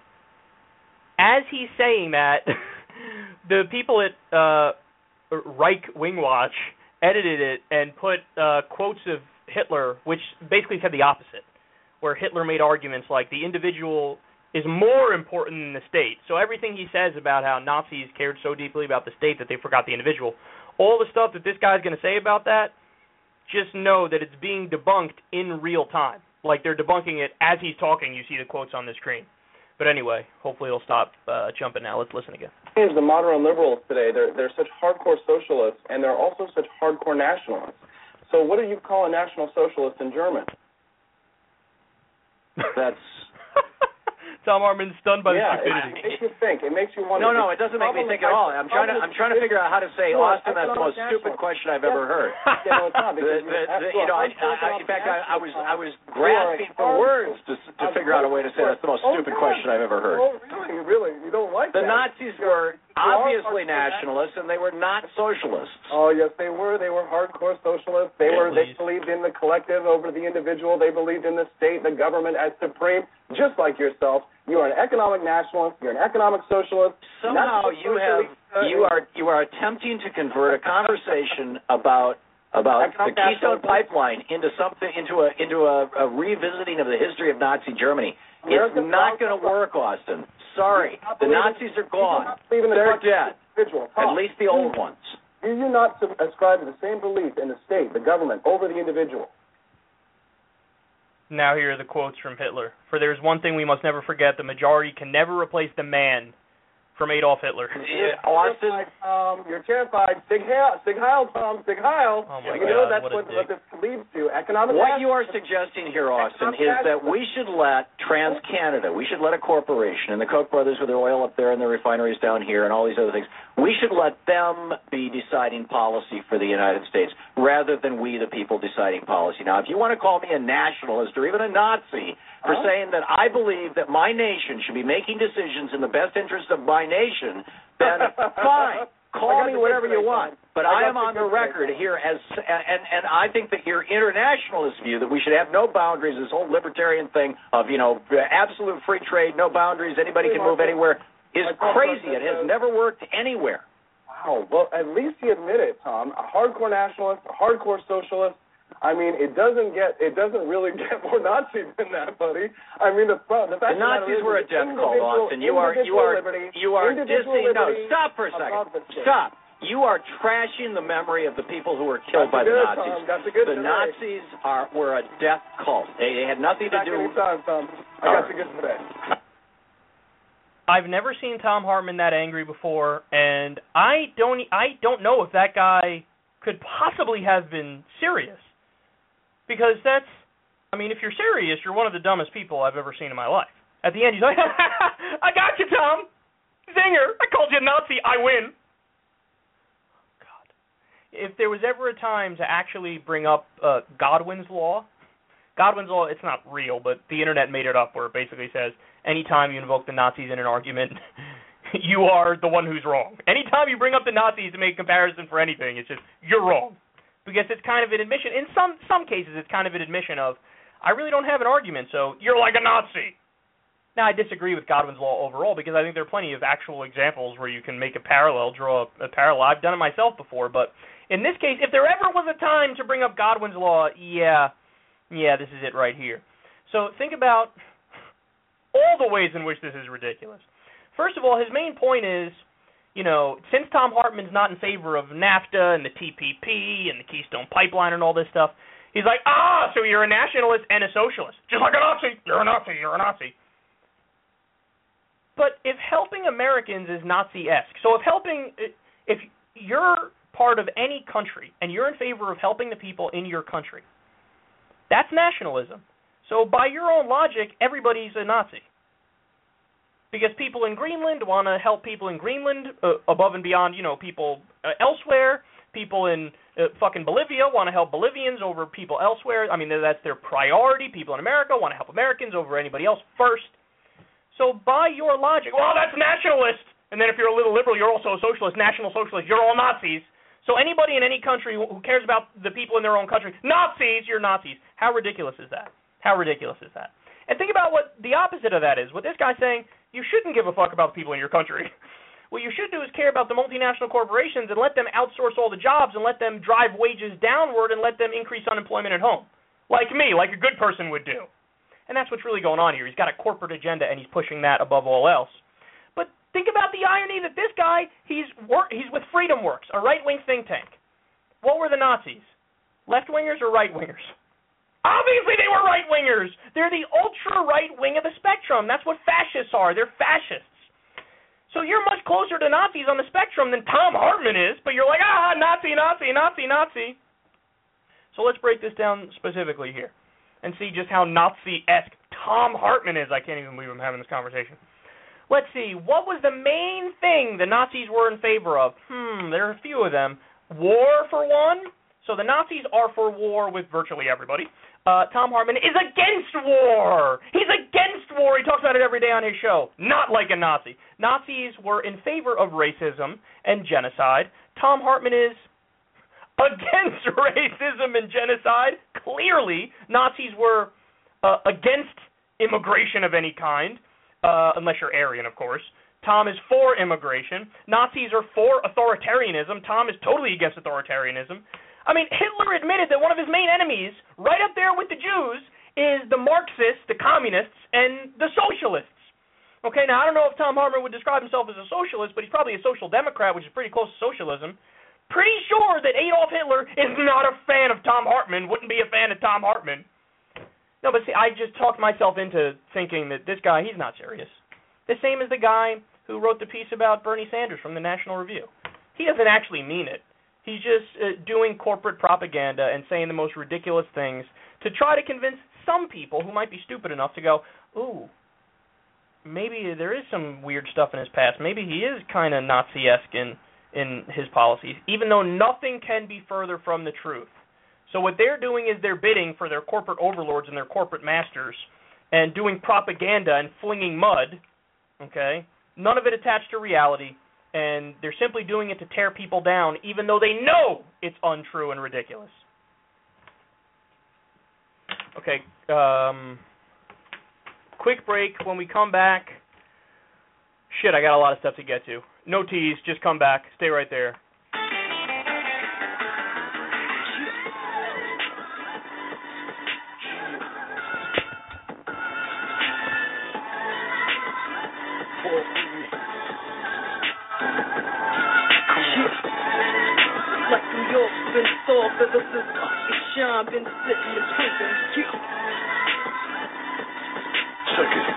As he's saying that, the people at uh, Reich Wingwatch edited it and put uh, quotes of Hitler, which basically said the opposite, where Hitler made arguments like the individual is more important than the state. So everything he says about how Nazis cared so deeply about the state that they forgot the individual, all the stuff that this guy's going to say about that, just know that it's being debunked in real time. Like they're debunking it as he's talking. You see the quotes on the screen. But anyway, hopefully he'll stop uh, jumping now. Let's listen again.
The modern liberals today, they're, they're such hardcore socialists, and they're also such hardcore nationalists. So what do you call a national socialist in German?
That's...
Thom Hartmann stunned by
yeah,
the stupidity.
It makes you think. It makes you wonder.
No, no, it doesn't make me think at all. I'm trying to, I'm trying to figure out how to say, Austin, that's the most stupid question I've ever heard.
Yeah, no, it's not.
The, the, the, you know, I, I, in fact, I, I was, I was grasping for words to to figure out a way to say that's the most stupid question I've ever heard.
Oh, really? Really? You don't like
that? The
that?
Nazis were obviously nationalists, and they were not socialists.
Oh, yes, they were. They were hardcore socialists. They were. They believed in the collective over the individual. They believed in the state, the government as supreme, just like yourself. You are an economic nationalist. You're an economic socialist.
Somehow you have you are you are attempting to convert a conversation about about the Keystone Pipeline into something into a into a, a revisiting of the history of Nazi Germany. It's not going to work, Austin. Sorry, the Nazis are gone. They're dead. At least the old ones.
Do you not ascribe to the same belief in the state, the government, over the individual?
Now here are the quotes from Hitler. For there is one thing we must never forget, the majority can never replace the man, from Adolf Hitler.
Yeah, Austin,
um, you're terrified. Sig Heil, Sig Heil, Tom, Sig Heil.
Oh my
you
God,
know that's
what,
what, what this leads to. Economic.
What you are suggesting here, Austin, is that we should let TransCanada, we should let a corporation, and the Koch brothers with their oil up there and their refineries down here and all these other things, we should let them be deciding policy for the United States rather than we, the people, deciding policy. Now, if you want to call me a nationalist or even a Nazi for huh? saying that I believe that my nation should be making decisions in the best interest of my nation, then fine. Call me whatever you want. But I, I am on the record here as, and, and I think that your internationalist view that we should have no boundaries, this whole libertarian thing of, you know, absolute free trade, no boundaries, anybody can move anywhere, is crazy. It has never worked anywhere.
Wow. Well, at least you admit it, Tom. A hardcore nationalist, a hardcore socialist. I mean, it doesn't get, it doesn't really get more Nazi than that, buddy. I mean, the the fact
the Nazis were a death cult, Austin. You are, you are, liberty, you are dissing. No, stop for a second. Stop.
You are trashing the memory of the people who were killed
That's
by the
good,
Nazis.
Tom. That's a good
the
today.
Nazis are were a death cult. They, they had nothing to
Back
do.
anytime, Tom. I
All
got
right.
you good today.
I've never seen Tom Hartman that angry before, and I don't I don't know if that guy could possibly have been serious. Because that's, I mean, if you're serious, you're one of the dumbest people I've ever seen in my life. At the end, he's like, I got you, Tom. Zinger. I called you a Nazi. I win. If there was ever a time to actually bring up uh, Godwin's Law, Godwin's Law, it's not real, but the internet made it up where it basically says anytime you invoke the Nazis in an argument, you are the one who's wrong. Anytime you bring up the Nazis to make a comparison for anything, it's just, you're wrong. Because it's kind of an admission. In some, some cases, it's kind of an admission of, I really don't have an argument, so you're like a Nazi. Now, I disagree with Godwin's Law overall because I think there are plenty of actual examples where you can make a parallel, draw a, a parallel. I've done it myself before, but in this case, if there ever was a time to bring up Godwin's Law, yeah, yeah, this is it right here. So think about all the ways in which this is ridiculous. First of all, his main point is, you know, since Tom Hartman's not in favor of NAFTA and the T P P and the Keystone Pipeline and all this stuff, he's like, ah, so you're a nationalist and a socialist. Just like a Nazi. You're a Nazi. You're a Nazi. But if helping Americans is Nazi-esque, so if helping, if you're part of any country and you're in favor of helping the people in your country, that's nationalism. So by your own logic, everybody's a Nazi. Because people in Greenland want to help people in Greenland uh, above and beyond, you know, people uh, elsewhere. People in uh, fucking Bolivia want to help Bolivians over people elsewhere. I mean, that's their priority. People in America want to help Americans over anybody else first. So by your logic, well, that's nationalist. And then if you're a little liberal, you're also a socialist, national socialist. You're all Nazis. So anybody in any country who cares about the people in their own country, Nazis, you're Nazis. How ridiculous is that? How ridiculous is that? And think about what the opposite of that is. What this guy's saying, you shouldn't give a fuck about the people in your country. What you should do is care about the multinational corporations and let them outsource all the jobs and let them drive wages downward and let them increase unemployment at home. Like me, like a good person would do. And that's what's really going on here. He's got a corporate agenda, and he's pushing that above all else. But think about the irony that this guy, he's work, he's with Freedom Works, a right-wing think tank. What were the Nazis? Left-wingers or right-wingers? Obviously they were right-wingers. They're the ultra-right wing of the spectrum. That's what fascists are. They're fascists. So you're much closer to Nazis on the spectrum than Tom Hartman is, but you're like, ah, Nazi, Nazi, Nazi, Nazi. So let's break this down specifically here and see just how Nazi-esque Tom Hartman is. I can't even believe I'm having this conversation. Let's see. What was the main thing the Nazis were in favor of? Hmm, there are a few of them. War, for one. So the Nazis are for war with virtually everybody. Uh, Tom Hartman is against war. He's against war. He talks about it every day on his show. Not like a Nazi. Nazis were in favor of racism and genocide. Tom Hartman is against racism and genocide. Clearly, Nazis were uh, against immigration of any kind, uh, unless you're Aryan, of course. Tom is for immigration. Nazis are for authoritarianism. Tom is totally against authoritarianism. I mean, Hitler admitted that one of his main enemies, right up there with the Jews, is the Marxists, the communists, and the socialists. Okay, now I don't know if Tom Hartman would describe himself as a socialist, but he's probably a social democrat, which is pretty close to socialism. Pretty sure that Adolf Hitler is not a fan of Tom Hartman, wouldn't be a fan of Tom Hartman. No, but see, I just talked myself into thinking that this guy, he's not serious. The same as the guy who wrote the piece about Bernie Sanders from the National Review. He doesn't actually mean it. He's just uh, doing corporate propaganda and saying the most ridiculous things to try to convince some people who might be stupid enough to go, ooh, maybe there is some weird stuff in his past. Maybe he is kind of Nazi-esque in, in his policies, even though nothing can be further from the truth. So what they're doing is they're bidding for their corporate overlords and their corporate masters and doing propaganda and flinging mud, okay? None of it attached to reality. And they're simply doing it to tear people down, even though they know it's untrue and ridiculous. Okay, um, quick break. When we come back, shit, I got a lot of stuff to get to. No tease, just come back. Stay right there.
and sitting and sleeping. Check it.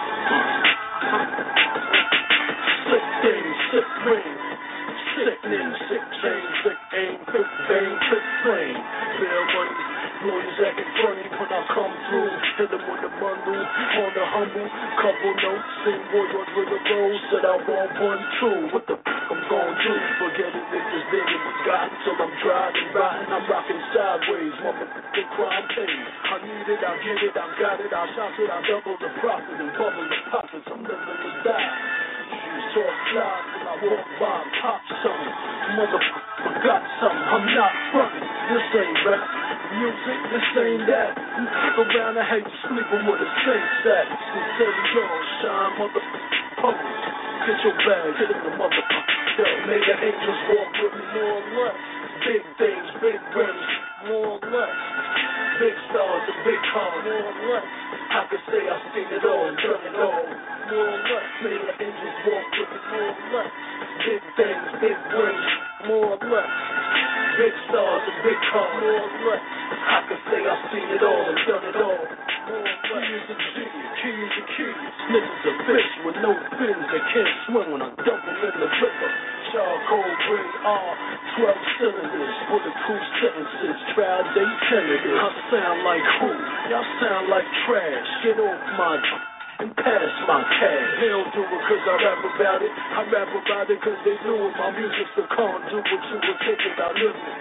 Sick thing, sick brain. Sickening, sick chain, sick aim, quick vein, quick flame. Bill money, lawyers acting funny when I come through. Hit them with the bundle, on the humble. Couple notes, sing warlord with a rose. Said I want one, two. What the f I'm gon' do? Forget it, niggas big and forgotten. Till I'm dry and rotten, I'm rocking sideways. Motherfucking crime pays. I need it, I get it, I got it, I shot it, I double the profit and bubble the pockets. I'm living to die. Talk loud when I walk by and pop something. Motherfucker got something, I'm not frontin'. This ain't rap music, this ain't that. You kick around and hate sleeping with a saint sack. Instead of y'all shine, motherfucker, pose. Get your bag, hit it the motherfucker. Yo, may the angels walk with me more or less. Big things, big rims, more or less. Big stars and big cars, more or less. I can say I've seen it all and done it all. More or less, may the angels walk with me, more or less. Big things, big rims, more or less. Big stars and big cars, more or less. I can say I've seen it all and done it all. More or less. Key is a G, key is a key. Niggas a fish with no fins, they can't swim when I dump them in the river. Charcoal gray R, twelve cylinders, bulletproof sentences, trial date tentative. I sound like who? Y'all sound like trash. Get off my and pass my cash. They don't do it cause I rap about it. I rap about it cause they do it. My music's the conduit to a ticket I live it.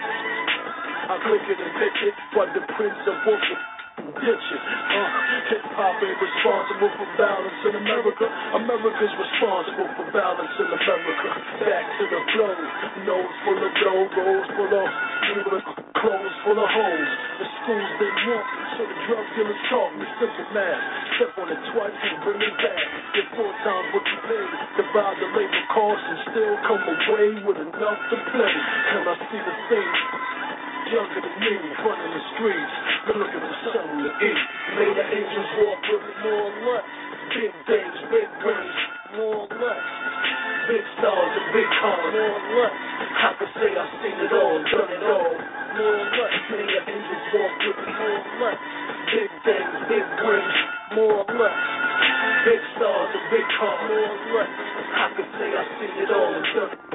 I click it and pitch it, but the prince of Wolfie ditch it. Uh, hip-hop ain't responsible for violence in America. America's responsible for violence in America. Back to the flow. Nose full of dough, rolls full of clothes full of holes. The schools they want me, so the drug dealers talk me. Simple math. Step on it twice and bring it back. Get four times what you pay. Divide the labor costs and still come away with enough to play. Can I see the same younger than me running the streets? They're looking for something to eat. May the angels walk with me, more or less. Big things, big rims, more or less. Big stars and big cars, more or less. I can say I've seen it all, done it all, more or less. May the angels walk with me, more or less. Big things, big rims, more or less. Big stars and big cars, more or less. I can say I've seen it all and done it all.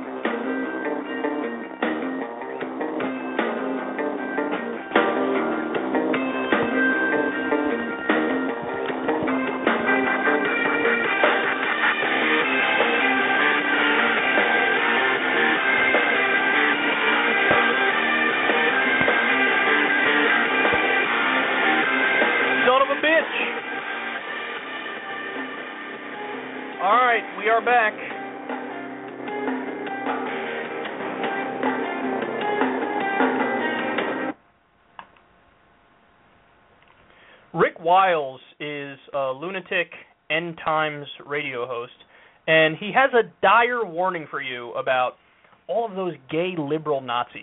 We are back. Rick Wiles is a lunatic end times radio host, and he has a dire warning for you about all of those gay liberal Nazis.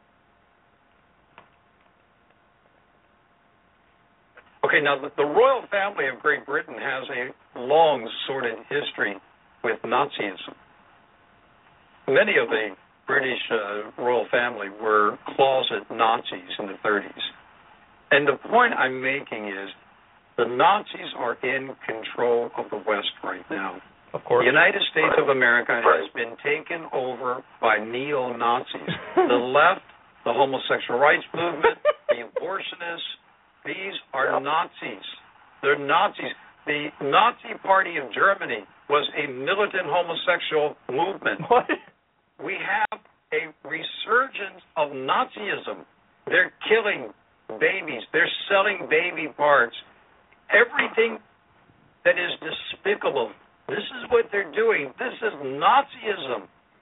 Okay, now the, the royal family of Great Britain has a long sordid history with Nazism. Many of the British uh, royal family were closet Nazis in the thirties. And the point I'm making is the Nazis are in control of the West right now.
Of course.
The United States of America has been taken over by neo-Nazis. The left, the homosexual rights movement, the abortionists, these are Nazis. They're Nazis. The Nazi Party of Germany was a militant homosexual movement.
What?
We have a resurgence of Nazism. They're killing babies. They're selling baby parts. Everything that is despicable. This is what they're doing. This is Nazism.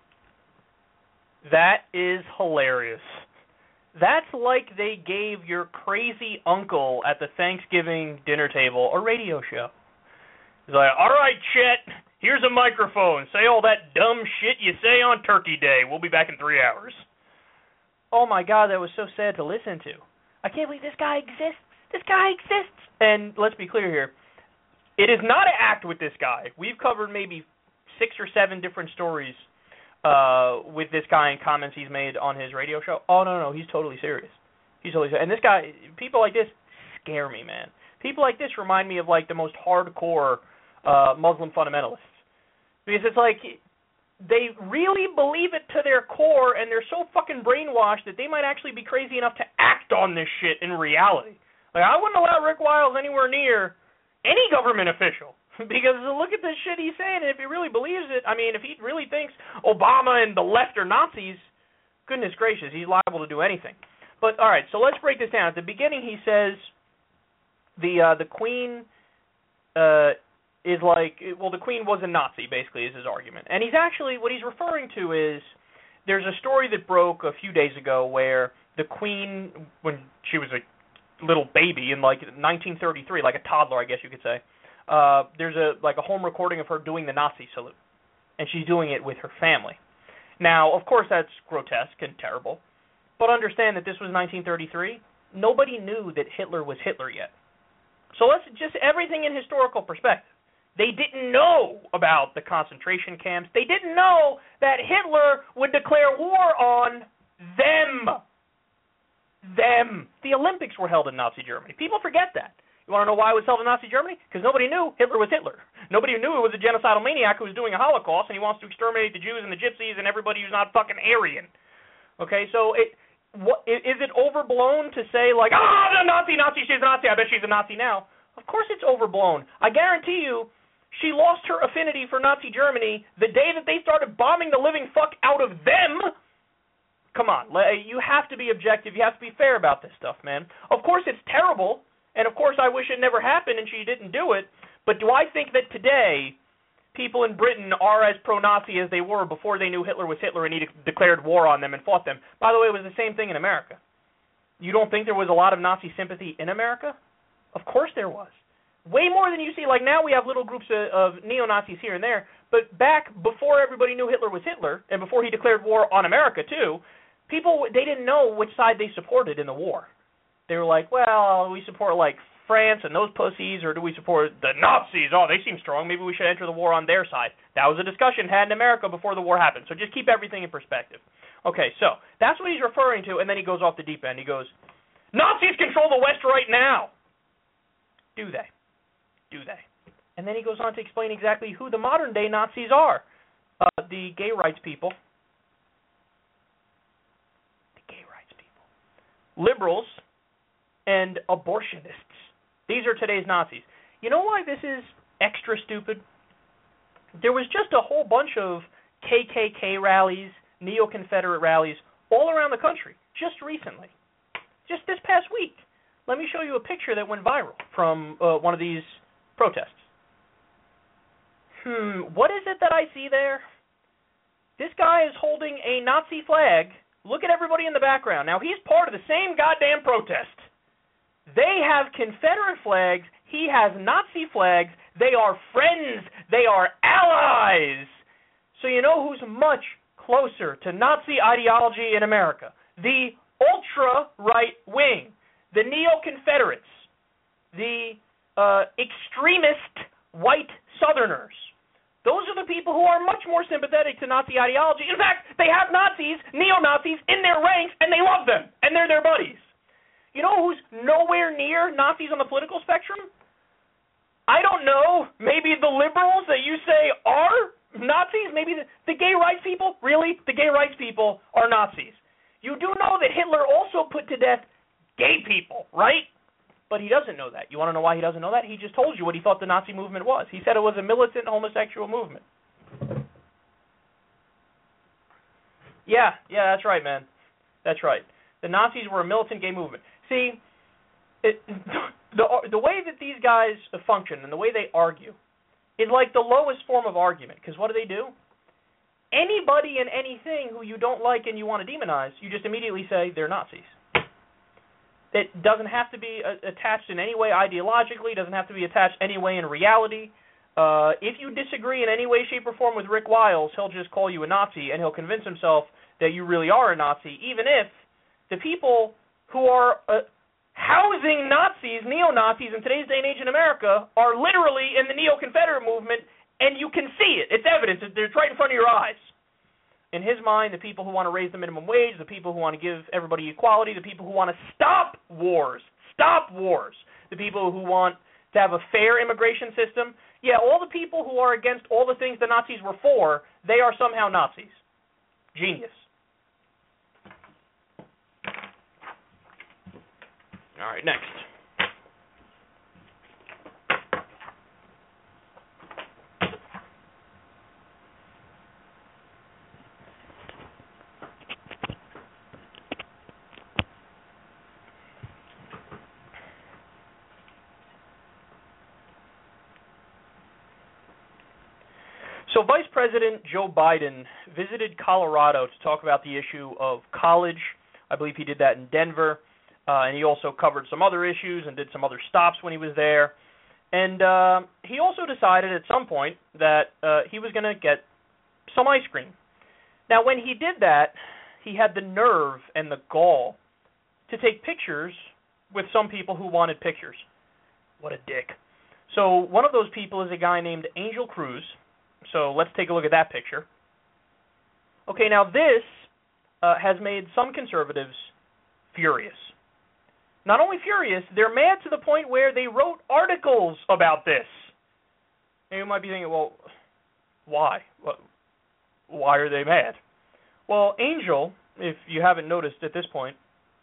That is hilarious. That's like they gave your crazy uncle at the Thanksgiving dinner table a radio show. He's like, all right, Chet, here's a microphone. Say all that dumb shit you say on Turkey Day. We'll be back in three hours. Oh, my God, that was so sad to listen to. I can't believe this guy exists. This guy exists. And let's be clear here. It is not an act with this guy. We've covered maybe six or seven different stories uh, with this guy and comments he's made on his radio show. Oh, no, no, he's totally serious. He's always, and this guy, people like this scare me, man. People like this remind me of like the most hardcore uh, Muslim fundamentalists, because it's like they really believe it to their core, and they're so fucking brainwashed that they might actually be crazy enough to act on this shit in reality. Like, I wouldn't allow Rick Wiles anywhere near any government official, because look at this shit he's saying, and if he really believes it, I mean, if he really thinks Obama and the left are Nazis, goodness gracious, he's liable to do anything. But, all right, so let's break this down. At the beginning, he says the uh, the Queen uh, is like, well, the Queen was a Nazi, basically, is his argument. And he's actually, what he's referring to is, there's a story that broke a few days ago where the Queen, when she was a little baby in, like, nineteen thirty-three, like a toddler, I guess you could say, uh, there's a like a home recording of her doing the Nazi salute. And she's doing it with her family. Now, of course, that's grotesque and terrible. But understand that this was nineteen thirty-three. Nobody knew that Hitler was Hitler yet. So let's just, everything in historical perspective. They didn't know about the concentration camps. They didn't know that Hitler would declare war on them. Them. The Olympics were held in Nazi Germany. People forget that. You want to know why it was held in Nazi Germany? Because nobody knew Hitler was Hitler. Nobody knew it was a genocidal maniac who was doing a Holocaust, and he wants to exterminate the Jews and the Gypsies and everybody who's not fucking Aryan. Okay, so it... What, is it overblown to say, like, ah, oh, the Nazi, Nazi, she's a Nazi, I bet she's a Nazi now? Of course it's overblown. I guarantee you she lost her affinity for Nazi Germany the day that they started bombing the living fuck out of them. Come on, you have to be objective. You have to be fair about this stuff, man. Of course it's terrible, and of course I wish it never happened and she didn't do it, but do I think that today people in Britain are as pro-Nazi as they were before they knew Hitler was Hitler and he de- declared war on them and fought them? By the way, it was the same thing in America. You don't think there was a lot of Nazi sympathy in America? Of course there was. Way more than you see. Like, now we have little groups of, of neo-Nazis here and there, but back before everybody knew Hitler was Hitler and before he declared war on America too, people, they didn't know which side they supported in the war. They were like, well, we support, like, France and those pussies, or do we support the Nazis? Oh, they seem strong. Maybe we should enter the war on their side. That was a discussion had in America before the war happened. So just keep everything in perspective. Okay, so that's what he's referring to, and then he goes off the deep end. He goes, Nazis control the West right now. Do they? Do they? And then he goes on to explain exactly who the modern-day Nazis are. Uh, the gay rights people. The gay rights people. Liberals and abortionists. These are today's Nazis. You know why this is extra stupid? There was just a whole bunch of K K K rallies, neo-Confederate rallies, all around the country, just recently. Just this past week. Let me show you a picture that went viral from uh, one of these protests. Hmm, what is it that I see there? This guy is holding a Nazi flag. Look at everybody in the background. Now, he's part of the same goddamn protest. They have Confederate flags. He has Nazi flags. They are friends. They are allies. So you know who's much closer to Nazi ideology in America? The ultra-right wing, the neo-Confederates, the uh, extremist white Southerners. Those are the people who are much more sympathetic to Nazi ideology. In fact, they have Nazis, neo-Nazis, in their ranks, and they love them, and they're their buddies. You know who's nowhere near Nazis on the political spectrum? I don't know. Maybe the liberals that you say are Nazis? Maybe the, the gay rights people? Really? The gay rights people are Nazis. You do know that Hitler also put to death gay people, right? But he doesn't know that. You want to know why he doesn't know that? He just told you what he thought the Nazi movement was. He said it was a militant homosexual movement. Yeah, yeah, that's right, man. That's right. The Nazis were a militant gay movement. See, it, the the way that these guys function and the way they argue is like the lowest form of argument. Because what do they do? Anybody and anything who you don't like and you want to demonize, you just immediately say they're Nazis. It doesn't have to be uh, attached in any way ideologically. Doesn't have to be attached any way in reality. Uh, if you disagree in any way, shape, or form with Rick Wiles, he'll just call you a Nazi and he'll convince himself that you really are a Nazi, even if the people who are uh, housing Nazis, neo-Nazis in today's day and age in America are literally in the neo-Confederate movement, and you can see it. It's evidence. It's right in front of your eyes. In his mind, the people who want to raise the minimum wage, the people who want to give everybody equality, the people who want to stop wars, stop wars, the people who want to have a fair immigration system, yeah, all the people who are against all the things the Nazis were for, they are somehow Nazis. Genius. All right, next. So Vice President Joe Biden visited Colorado to talk about the issue of college. I believe he did that in Denver, uh, and he also covered some other issues and did some other stops when he was there. And uh, he also decided at some point that uh, he was going to get some ice cream. Now, when he did that, he had the nerve and the gall to take pictures with some people who wanted pictures. What a dick. So one of those people is a guy named Angel Cruz. So let's take a look at that picture. Okay, now this uh, has made some conservatives furious. Not only furious, they're mad to the point where they wrote articles about this. And you might be thinking, well, why? Why are they mad? Well, Angel, if you haven't noticed at this point,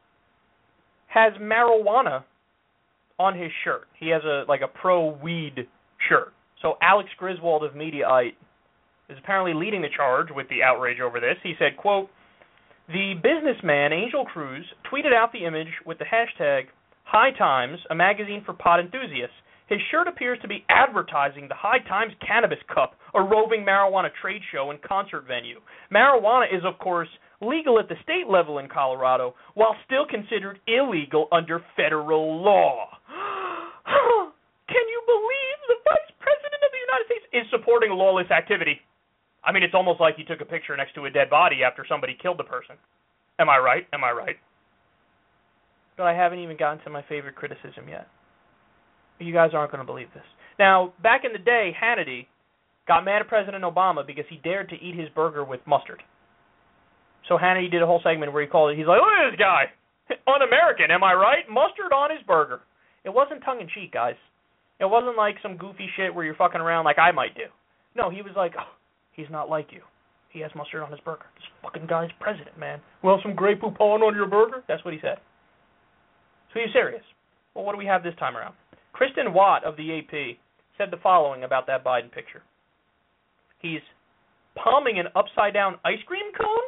has marijuana on his shirt. He has a like a pro-weed shirt. So Alex Griswold of Mediaite is apparently leading the charge with the outrage over this. He said, quote, "The businessman, Angel Cruz, tweeted out the image with the hashtag High Times, a magazine for pot enthusiasts. His shirt appears to be advertising the High Times Cannabis Cup, a roving marijuana trade show and concert venue. Marijuana is, of course, legal at the state level in Colorado, while still considered illegal under federal law." Can you believe the Vice President of the United States is supporting lawless activity? I mean, it's almost like he took a picture next to a dead body after somebody killed the person. Am I right? Am I right? But I haven't even gotten to my favorite criticism yet. You guys aren't going to believe this. Now, back in the day, Hannity got mad at President Obama because he dared to eat his burger with mustard. So Hannity did a whole segment where he called it, he's like, look at this guy. Un-American, am I right? Mustard on his burger. It wasn't tongue-in-cheek, guys. It wasn't like some goofy shit where you're fucking around like I might do. No, he was like, oh, he's not like you. He has mustard on his burger. This fucking guy's president, man. Well, some Grey Poupon on your burger? That's what he said. So he's serious. Well, what do we have this time around? Kristen Watt of the A P said the following about that Biden picture. He's palming an upside-down ice cream cone?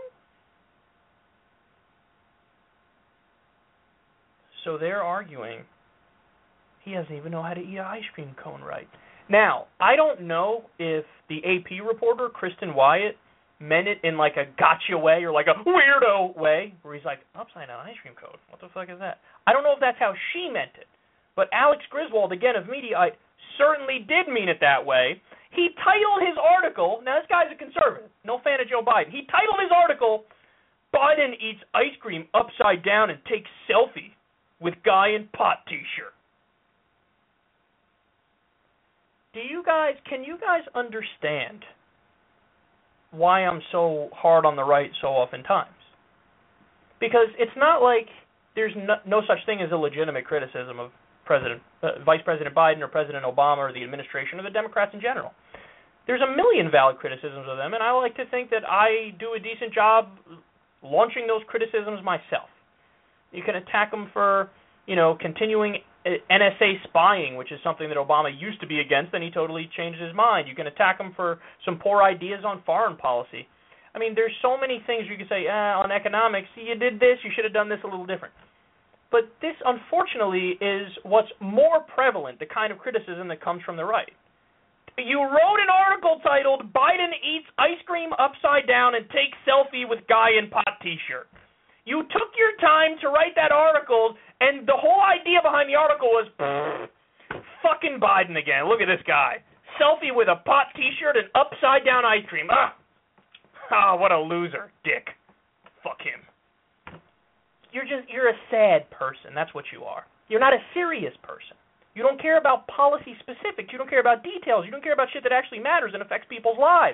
So they're arguing he doesn't even know how to eat an ice cream cone right. Now, I don't know if the A P reporter, Kristen Wyatt, meant it in like a gotcha way or like a weirdo way, where he's like, upside down ice cream cone. What the fuck is that? I don't know if that's how she meant it. But Alex Griswold, again of Mediaite, certainly did mean it that way. He titled his article, now this guy's a conservative, no fan of Joe Biden. He titled his article, Biden Eats Ice Cream Upside Down and Takes Selfie with Guy in Pot T-Shirt. Do you guys, can you guys understand why I'm so hard on the right so oftentimes? Because it's not like there's no, no such thing as a legitimate criticism of President, uh, Vice President Biden or President Obama or the administration or the Democrats in general. There's a million valid criticisms of them, and I like to think that I do a decent job launching those criticisms myself. You can attack them for, you know, continuing N S A spying, which is something that Obama used to be against, and he totally changed his mind. You can attack him for some poor ideas on foreign policy. I mean, there's so many things you can say, eh, on economics, you did this, you should have done this a little different. But this, unfortunately, is what's more prevalent, the kind of criticism that comes from the right. You wrote an article titled, Biden Eats Ice Cream Upside Down and Takes Selfie with Guy in Pot T-Shirt. You took your time to write that article, and the whole idea behind the article was, fucking Biden again. Look at this guy. Selfie with a pot T-shirt and upside-down ice cream. Ah, ah, what a loser, dick. Fuck him. You're just, you're a sad person. That's what you are. You're not a serious person. You don't care about policy specifics. You don't care about details. You don't care about shit that actually matters and affects people's lives.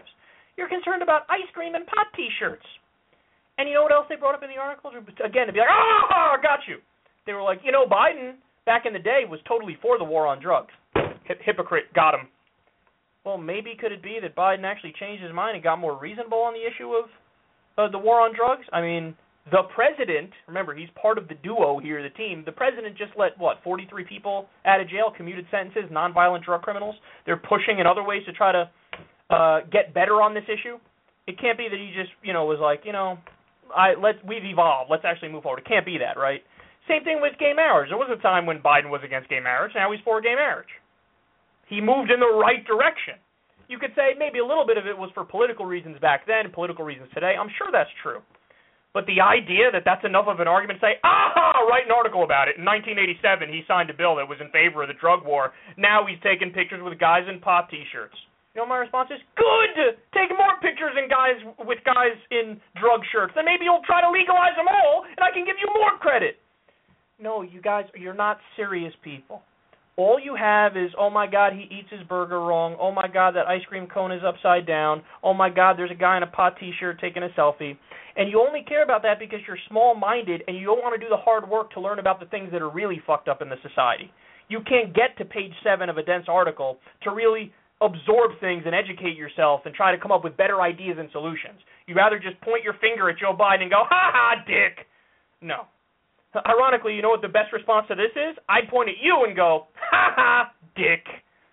You're concerned about ice cream and pot T-shirts. And you know what else they brought up in the article? Again, to be like, oh, I got you. They were like, you know, Biden, back in the day, was totally for the war on drugs. Hip- hypocrite, got him. Well, maybe could it be that Biden actually changed his mind and got more reasonable on the issue of uh, the war on drugs? I mean, the president, remember, he's part of the duo here, the team. The president just let, what, forty-three people out of jail, commuted sentences, nonviolent drug criminals. They're pushing in other ways to try to uh, get better on this issue. It can't be that he just, you know, was like, you know, I let's we've evolved. Let's actually move forward. It can't be that, right? Same thing with gay marriage. There was a time when Biden was against gay marriage. Now he's for gay marriage. He moved in the right direction. You could say maybe a little bit of it was for political reasons back then and political reasons today. I'm sure that's true. But the idea that that's enough of an argument to say, ah, write an article about it. In nineteen eighty-seven, he signed a bill that was in favor of the drug war. Now he's taking pictures with guys in pop T-shirts. You know what my response is? Good! Take more pictures in guys with guys in drug shirts. Then maybe you'll try to legalize them all, and I can give you more credit. No, you guys, you're not serious people. All you have is, oh, my God, he eats his burger wrong. Oh, my God, that ice cream cone is upside down. Oh, my God, there's a guy in a pot T-shirt taking a selfie. And you only care about that because you're small-minded and you don't want to do the hard work to learn about the things that are really fucked up in the society. You can't get to page seven of a dense article to really absorb things and educate yourself and try to come up with better ideas and solutions. You'd rather just point your finger at Joe Biden and go, ha-ha, dick. No. Ironically, you know what the best response to this is? I'd point at you and go, ha-ha, dick.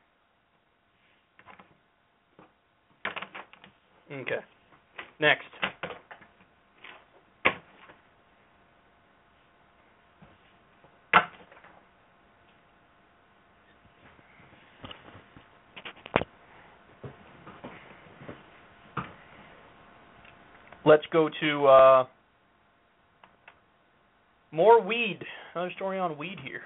Okay. Next. Let's go to uh, more weed. Another story on weed here.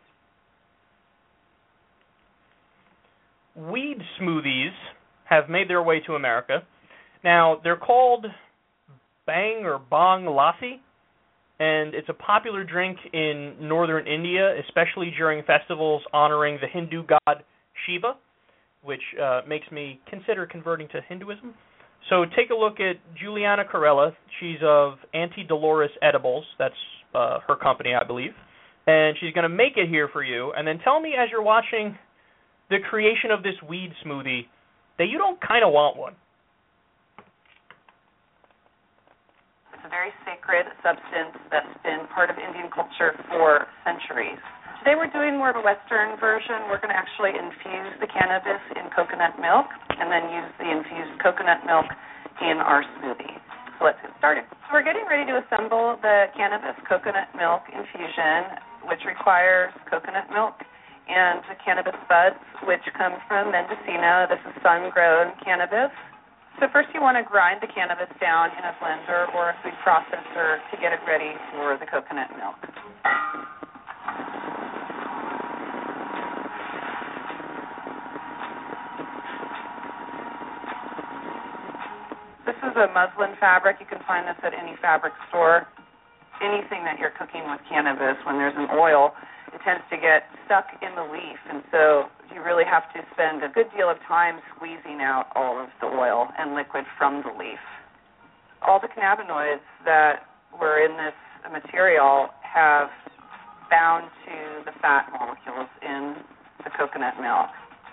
Weed smoothies have made their way to America. Now, they're called Bang or Bang Lassi, and it's a popular drink in northern India, especially during festivals honoring the Hindu god Shiva, which uh, makes me consider converting to Hinduism. So take a look at Juliana Corella. She's of Anti-Dolores Edibles. That's uh, her company, I believe. And she's going to make it here for you. And then tell me as you're watching the creation of this weed smoothie that you don't kind of want one.
It's a very sacred substance that's been part of Indian culture for centuries. Today we're doing more of a Western version. We're going to actually infuse the cannabis in coconut milk and then use the infused coconut milk in our smoothie. So let's get started. So we're getting ready to assemble the cannabis coconut milk infusion, which requires coconut milk and cannabis buds, which come from Mendocino. This is sun-grown cannabis. So first you want to grind the cannabis down in a blender or a food processor to get it ready for the coconut milk. This is a muslin fabric. You can find this at any fabric store. Anything that you're cooking with cannabis, when there's an oil, it tends to get stuck in the leaf, and so you really have to spend a good deal of time squeezing out all of the oil and liquid from the leaf. All the cannabinoids that were in this material have bound to the fat molecules in the coconut milk.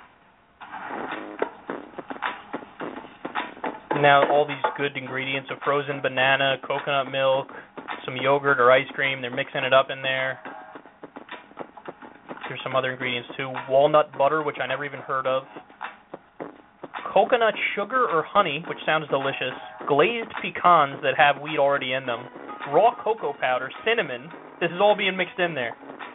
Now all these good ingredients of frozen banana, coconut milk, some yogurt or ice cream, they're mixing it up in there. Here's some other ingredients too. Walnut butter, which I never even heard of. Coconut sugar or honey, which sounds delicious. Glazed pecans that have weed already in them. Raw cocoa powder, cinnamon. This is all being mixed in there.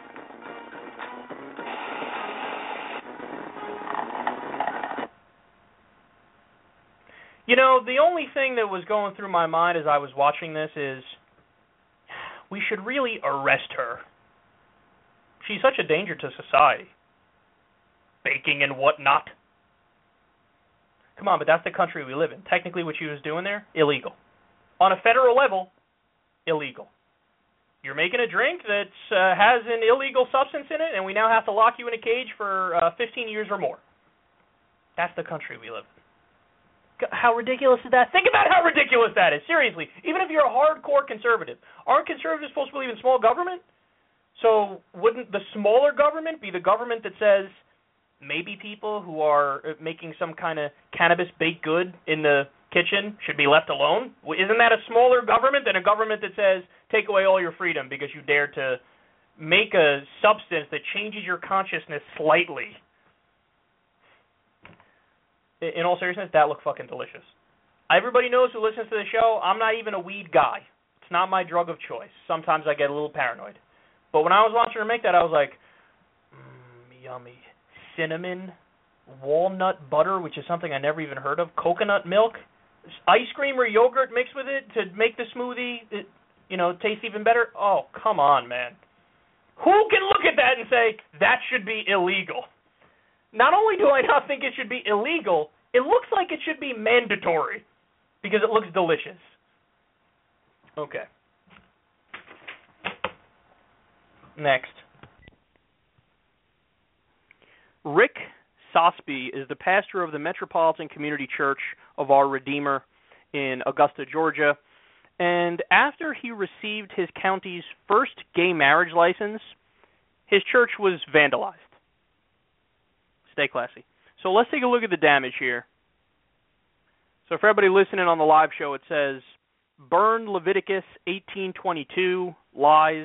You know, the only thing that was going through my mind as I was watching this is we should really arrest her. She's such a danger to society. Baking and whatnot. Come on, but that's the country we live in. Technically what she was doing there, illegal. On a federal level, illegal. You're making a drink that uh, has an illegal substance in it, and we now have to lock you in a cage for uh, fifteen years or more. That's the country we live in. How ridiculous is that? Think about how ridiculous that is. Seriously, even if you're a hardcore conservative, aren't conservatives supposed to believe in small government? So wouldn't the smaller government be the government that says maybe people who are making some kind of cannabis baked good in the kitchen should be left alone? Isn't that a smaller government than a government that says take away all your freedom because you dare to make a substance that changes your consciousness slightly? In all seriousness, that looked fucking delicious. Everybody knows who listens to the show, I'm not even a weed guy. It's not my drug of choice. Sometimes I get a little paranoid. But when I was watching her make that, I was like, mmm, yummy. Cinnamon, walnut butter, which is something I never even heard of, coconut milk, ice cream or yogurt mixed with it to make the smoothie, it, you know, taste even better. Oh, come on, man. Who can look at that and say, that should be illegal? Not only do I not think it should be illegal, it looks like it should be mandatory because it looks delicious. Okay. Next. Rick Sosby is the pastor of the Metropolitan Community Church of Our Redeemer in Augusta, Georgia. And after he received his county's first gay marriage license, his church was vandalized. Stay classy. So let's take a look at the damage here. So for everybody listening on the live show, it says, burn Leviticus eighteen twenty-two, lies.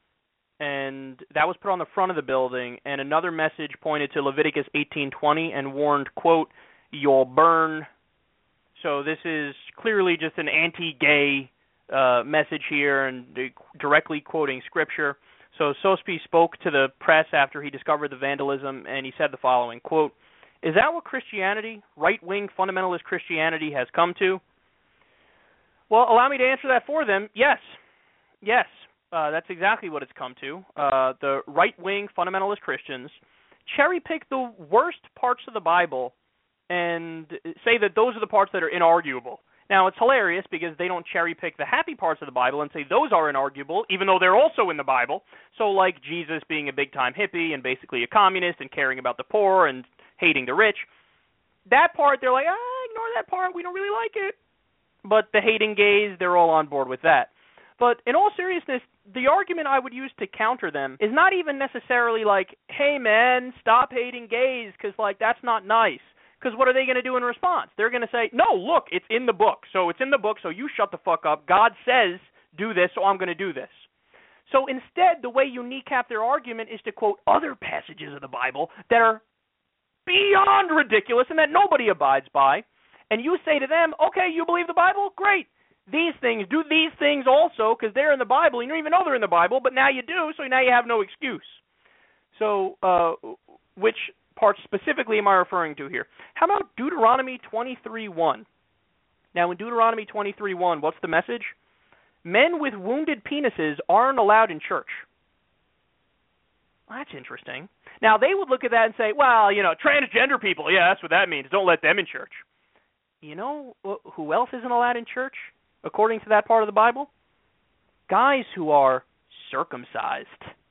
And that was put on the front of the building, and another message pointed to Leviticus eighteen twenty and warned, quote, you'll burn. So this is clearly just an anti-gay uh, message here and directly quoting Scripture. So Sosby spoke to the press after he discovered the vandalism, and he said the following, quote, is that what Christianity, right-wing fundamentalist Christianity, has come to? Well, allow me to answer that for them. Yes. Yes. Uh, that's exactly what it's come to. Uh, the right-wing fundamentalist Christians cherry-pick the worst parts of the Bible and say that those are the parts that are inarguable. Now, it's hilarious because they don't cherry-pick the happy parts of the Bible and say those are inarguable, even though they're also in the Bible. So like Jesus being a big-time hippie and basically a communist and caring about the poor and hating the rich. That part, they're like, ah, ignore that part. We don't really like it. But the hating gays, they're all on board with that. But in all seriousness, the argument I would use to counter them is not even necessarily like, hey, man, stop hating gays because, like, that's not nice. Because what are they going to do in response? They're going to say, no, look, it's in the book. So it's in the book, so you shut the fuck up. God says do this, so I'm going to do this. So instead, the way you kneecap their argument is to quote other passages of the Bible that are beyond ridiculous and that nobody abides by. And you say to them, okay, you believe the Bible? Great. These things, do these things also, because they're in the Bible. You don't even know they're in the Bible, but now you do, so now you have no excuse. So uh, which part specifically am I referring to here? How about Deuteronomy twenty-three one? Now, in Deuteronomy twenty-three one, what's the message? Men with wounded penises aren't allowed in church. Well, that's interesting. Now, they would look at that and say, well, you know, transgender people, yeah, that's what that means. Don't let them in church. You know who else isn't allowed in church, according to that part of the Bible? Guys who are circumcised.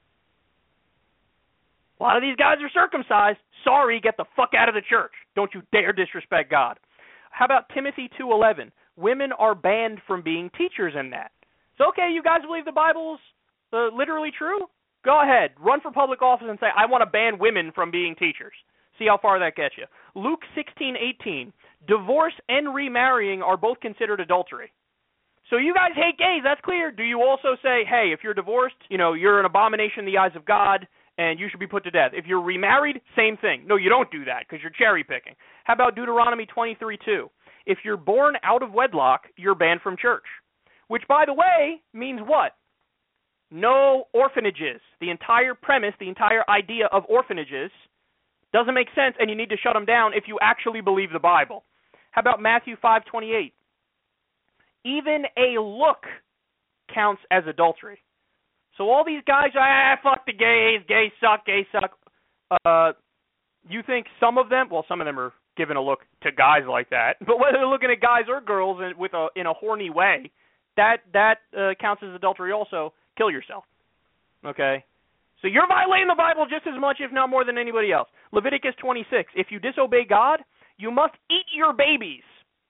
A lot of these guys are circumcised. Sorry, get the fuck out of the church. Don't you dare disrespect God. How about Timothy two eleven? Women are banned from being teachers in that. So, okay, you guys believe the Bible's uh, literally true? Go ahead. Run for public office and say, I want to ban women from being teachers. See how far that gets you. Luke sixteen eighteen. Divorce and remarrying are both considered adultery. So you guys hate gays, that's clear. Do you also say, hey, if you're divorced, you know, you're an abomination in the eyes of God, and you should be put to death? If you're remarried, same thing. No, you don't do that, because you're cherry-picking. How about Deuteronomy twenty-three two? If you're born out of wedlock, you're banned from church. Which, by the way, means what? No orphanages. The entire premise, the entire idea of orphanages doesn't make sense, and you need to shut them down if you actually believe the Bible. How about Matthew five twenty-eight? Even a look counts as adultery. So all these guys, ah, fuck the gays, gays suck, gays suck. Uh, you think some of them, well, some of them are giving a look to guys like that, but whether they're looking at guys or girls in, with a, in a horny way, that, that uh, counts as adultery also. Kill yourself. Okay? So you're violating the Bible just as much, if not more, than anybody else. Leviticus twenty-six, if you disobey God, you must eat your babies.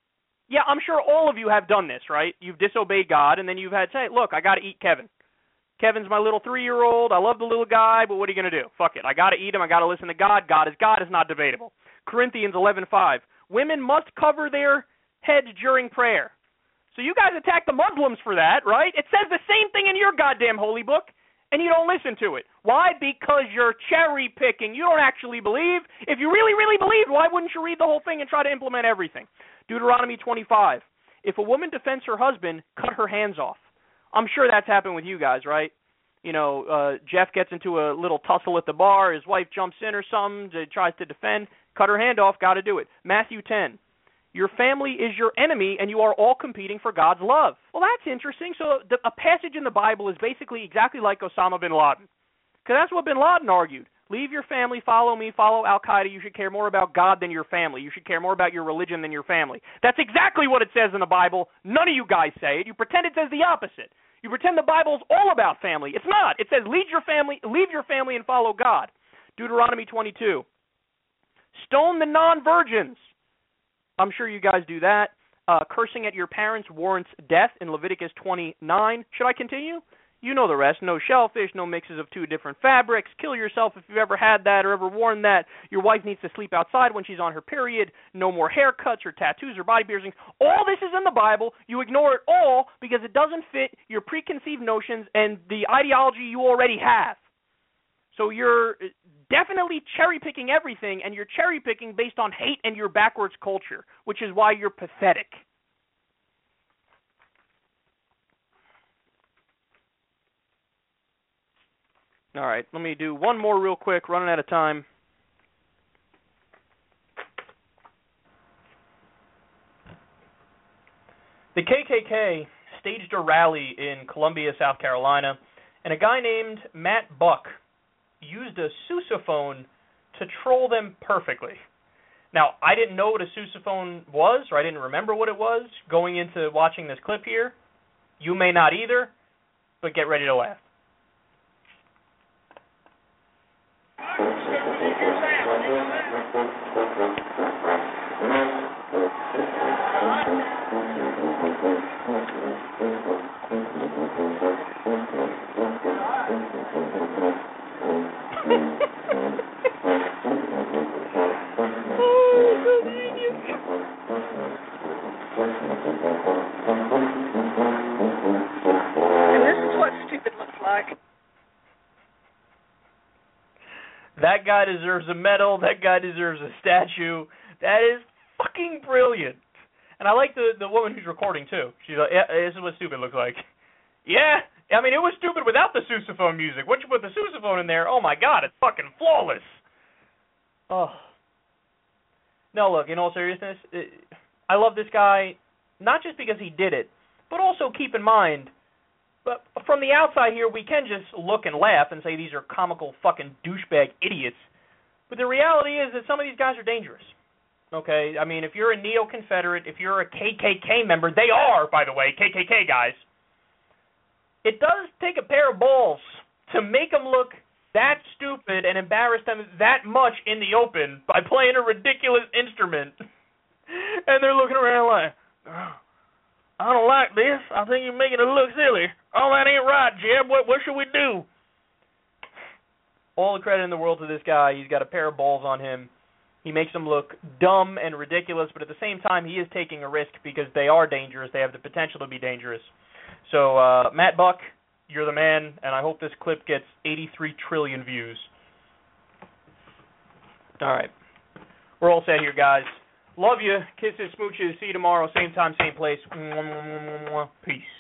Yeah, I'm sure all of you have done this, right? You've disobeyed God, and then you've had to say, look, I got to eat Kevin. Kevin's my little three-year-old. I love the little guy, but what are you going to do? Fuck it. I got to eat him. I got to listen to God. God is God. Is not debatable. Corinthians eleven five. Women must cover their heads during prayer. So you guys attack the Muslims for that, right? It says the same thing in your goddamn holy book, and you don't listen to it. Why? Because you're cherry-picking. You don't actually believe. If you really, really believed, why wouldn't you read the whole thing and try to implement everything? Deuteronomy twenty-five. If a woman defends her husband, cut her hands off. I'm sure that's happened with you guys, right? You know, uh, Jeff gets into a little tussle at the bar. His wife jumps in or something, tries to defend. Cut her hand off. Got to do it. Matthew ten. Your family is your enemy, and you are all competing for God's love. Well, that's interesting. So the, a passage in the Bible is basically exactly like Osama bin Laden, because that's what bin Laden argued. Leave your family, follow me, follow Al-Qaeda. You should care more about God than your family. You should care more about your religion than your family. That's exactly what it says in the Bible. None of you guys say it. You pretend it says the opposite. You pretend the Bible's all about family. It's not. It says leave your family, leave your family and follow God. Deuteronomy twenty-two. Stone the non-virgins. I'm sure you guys do that. Uh, cursing at your parents warrants death in Leviticus twenty-nine. Should I continue? You know the rest. No shellfish, no mixes of two different fabrics. Kill yourself if you've ever had that or ever worn that. Your wife needs to sleep outside when she's on her period. No more haircuts or tattoos or body piercings. All this is in the Bible. You ignore it all because it doesn't fit your preconceived notions and the ideology you already have. So you're definitely cherry-picking everything, and you're cherry-picking based on hate and your backwards culture, which is why you're pathetic. All right, let me do one more real quick, running out of time. The K K K staged a rally in Columbia, South Carolina, and a guy named Matt Buck used a sousaphone to troll them perfectly. Now, I didn't know what a sousaphone was, or I didn't remember what it was going into watching this clip here. You may not either, but get ready to laugh.
And this is what stupid looks like.
That guy deserves a medal. That guy deserves a statue. That is fucking brilliant. And I like the, the woman who's recording, too. She's like, yeah, this is what stupid looks like. Yeah, I mean, it was stupid without the sousaphone music. Once you put the sousaphone in there, oh, my God, it's fucking flawless. Oh. No, look, in all seriousness, it, I love this guy, not just because he did it, but also keep in mind, but from the outside here, we can just look and laugh and say these are comical fucking douchebag idiots. But the reality is that some of these guys are dangerous. Okay? I mean, if you're a neo-Confederate, if you're a K K K member, they are, by the way, K K K guys. It does take a pair of balls to make them look that stupid and embarrass them that much in the open by playing a ridiculous instrument. And they're looking around like, oh, I don't like this. I think you're making it look silly. Oh, that ain't right, Jeb. What, what should we do? All the credit in the world to this guy. He's got a pair of balls on him. He makes them look dumb and ridiculous, but at the same time, he is taking a risk because they are dangerous. They have the potential to be dangerous. So, uh, Matt Buck, you're the man, and I hope this clip gets eighty-three trillion views. All right. We're all set here, guys. Love you. Kisses, smooches. See you tomorrow. Same time, same place. Peace.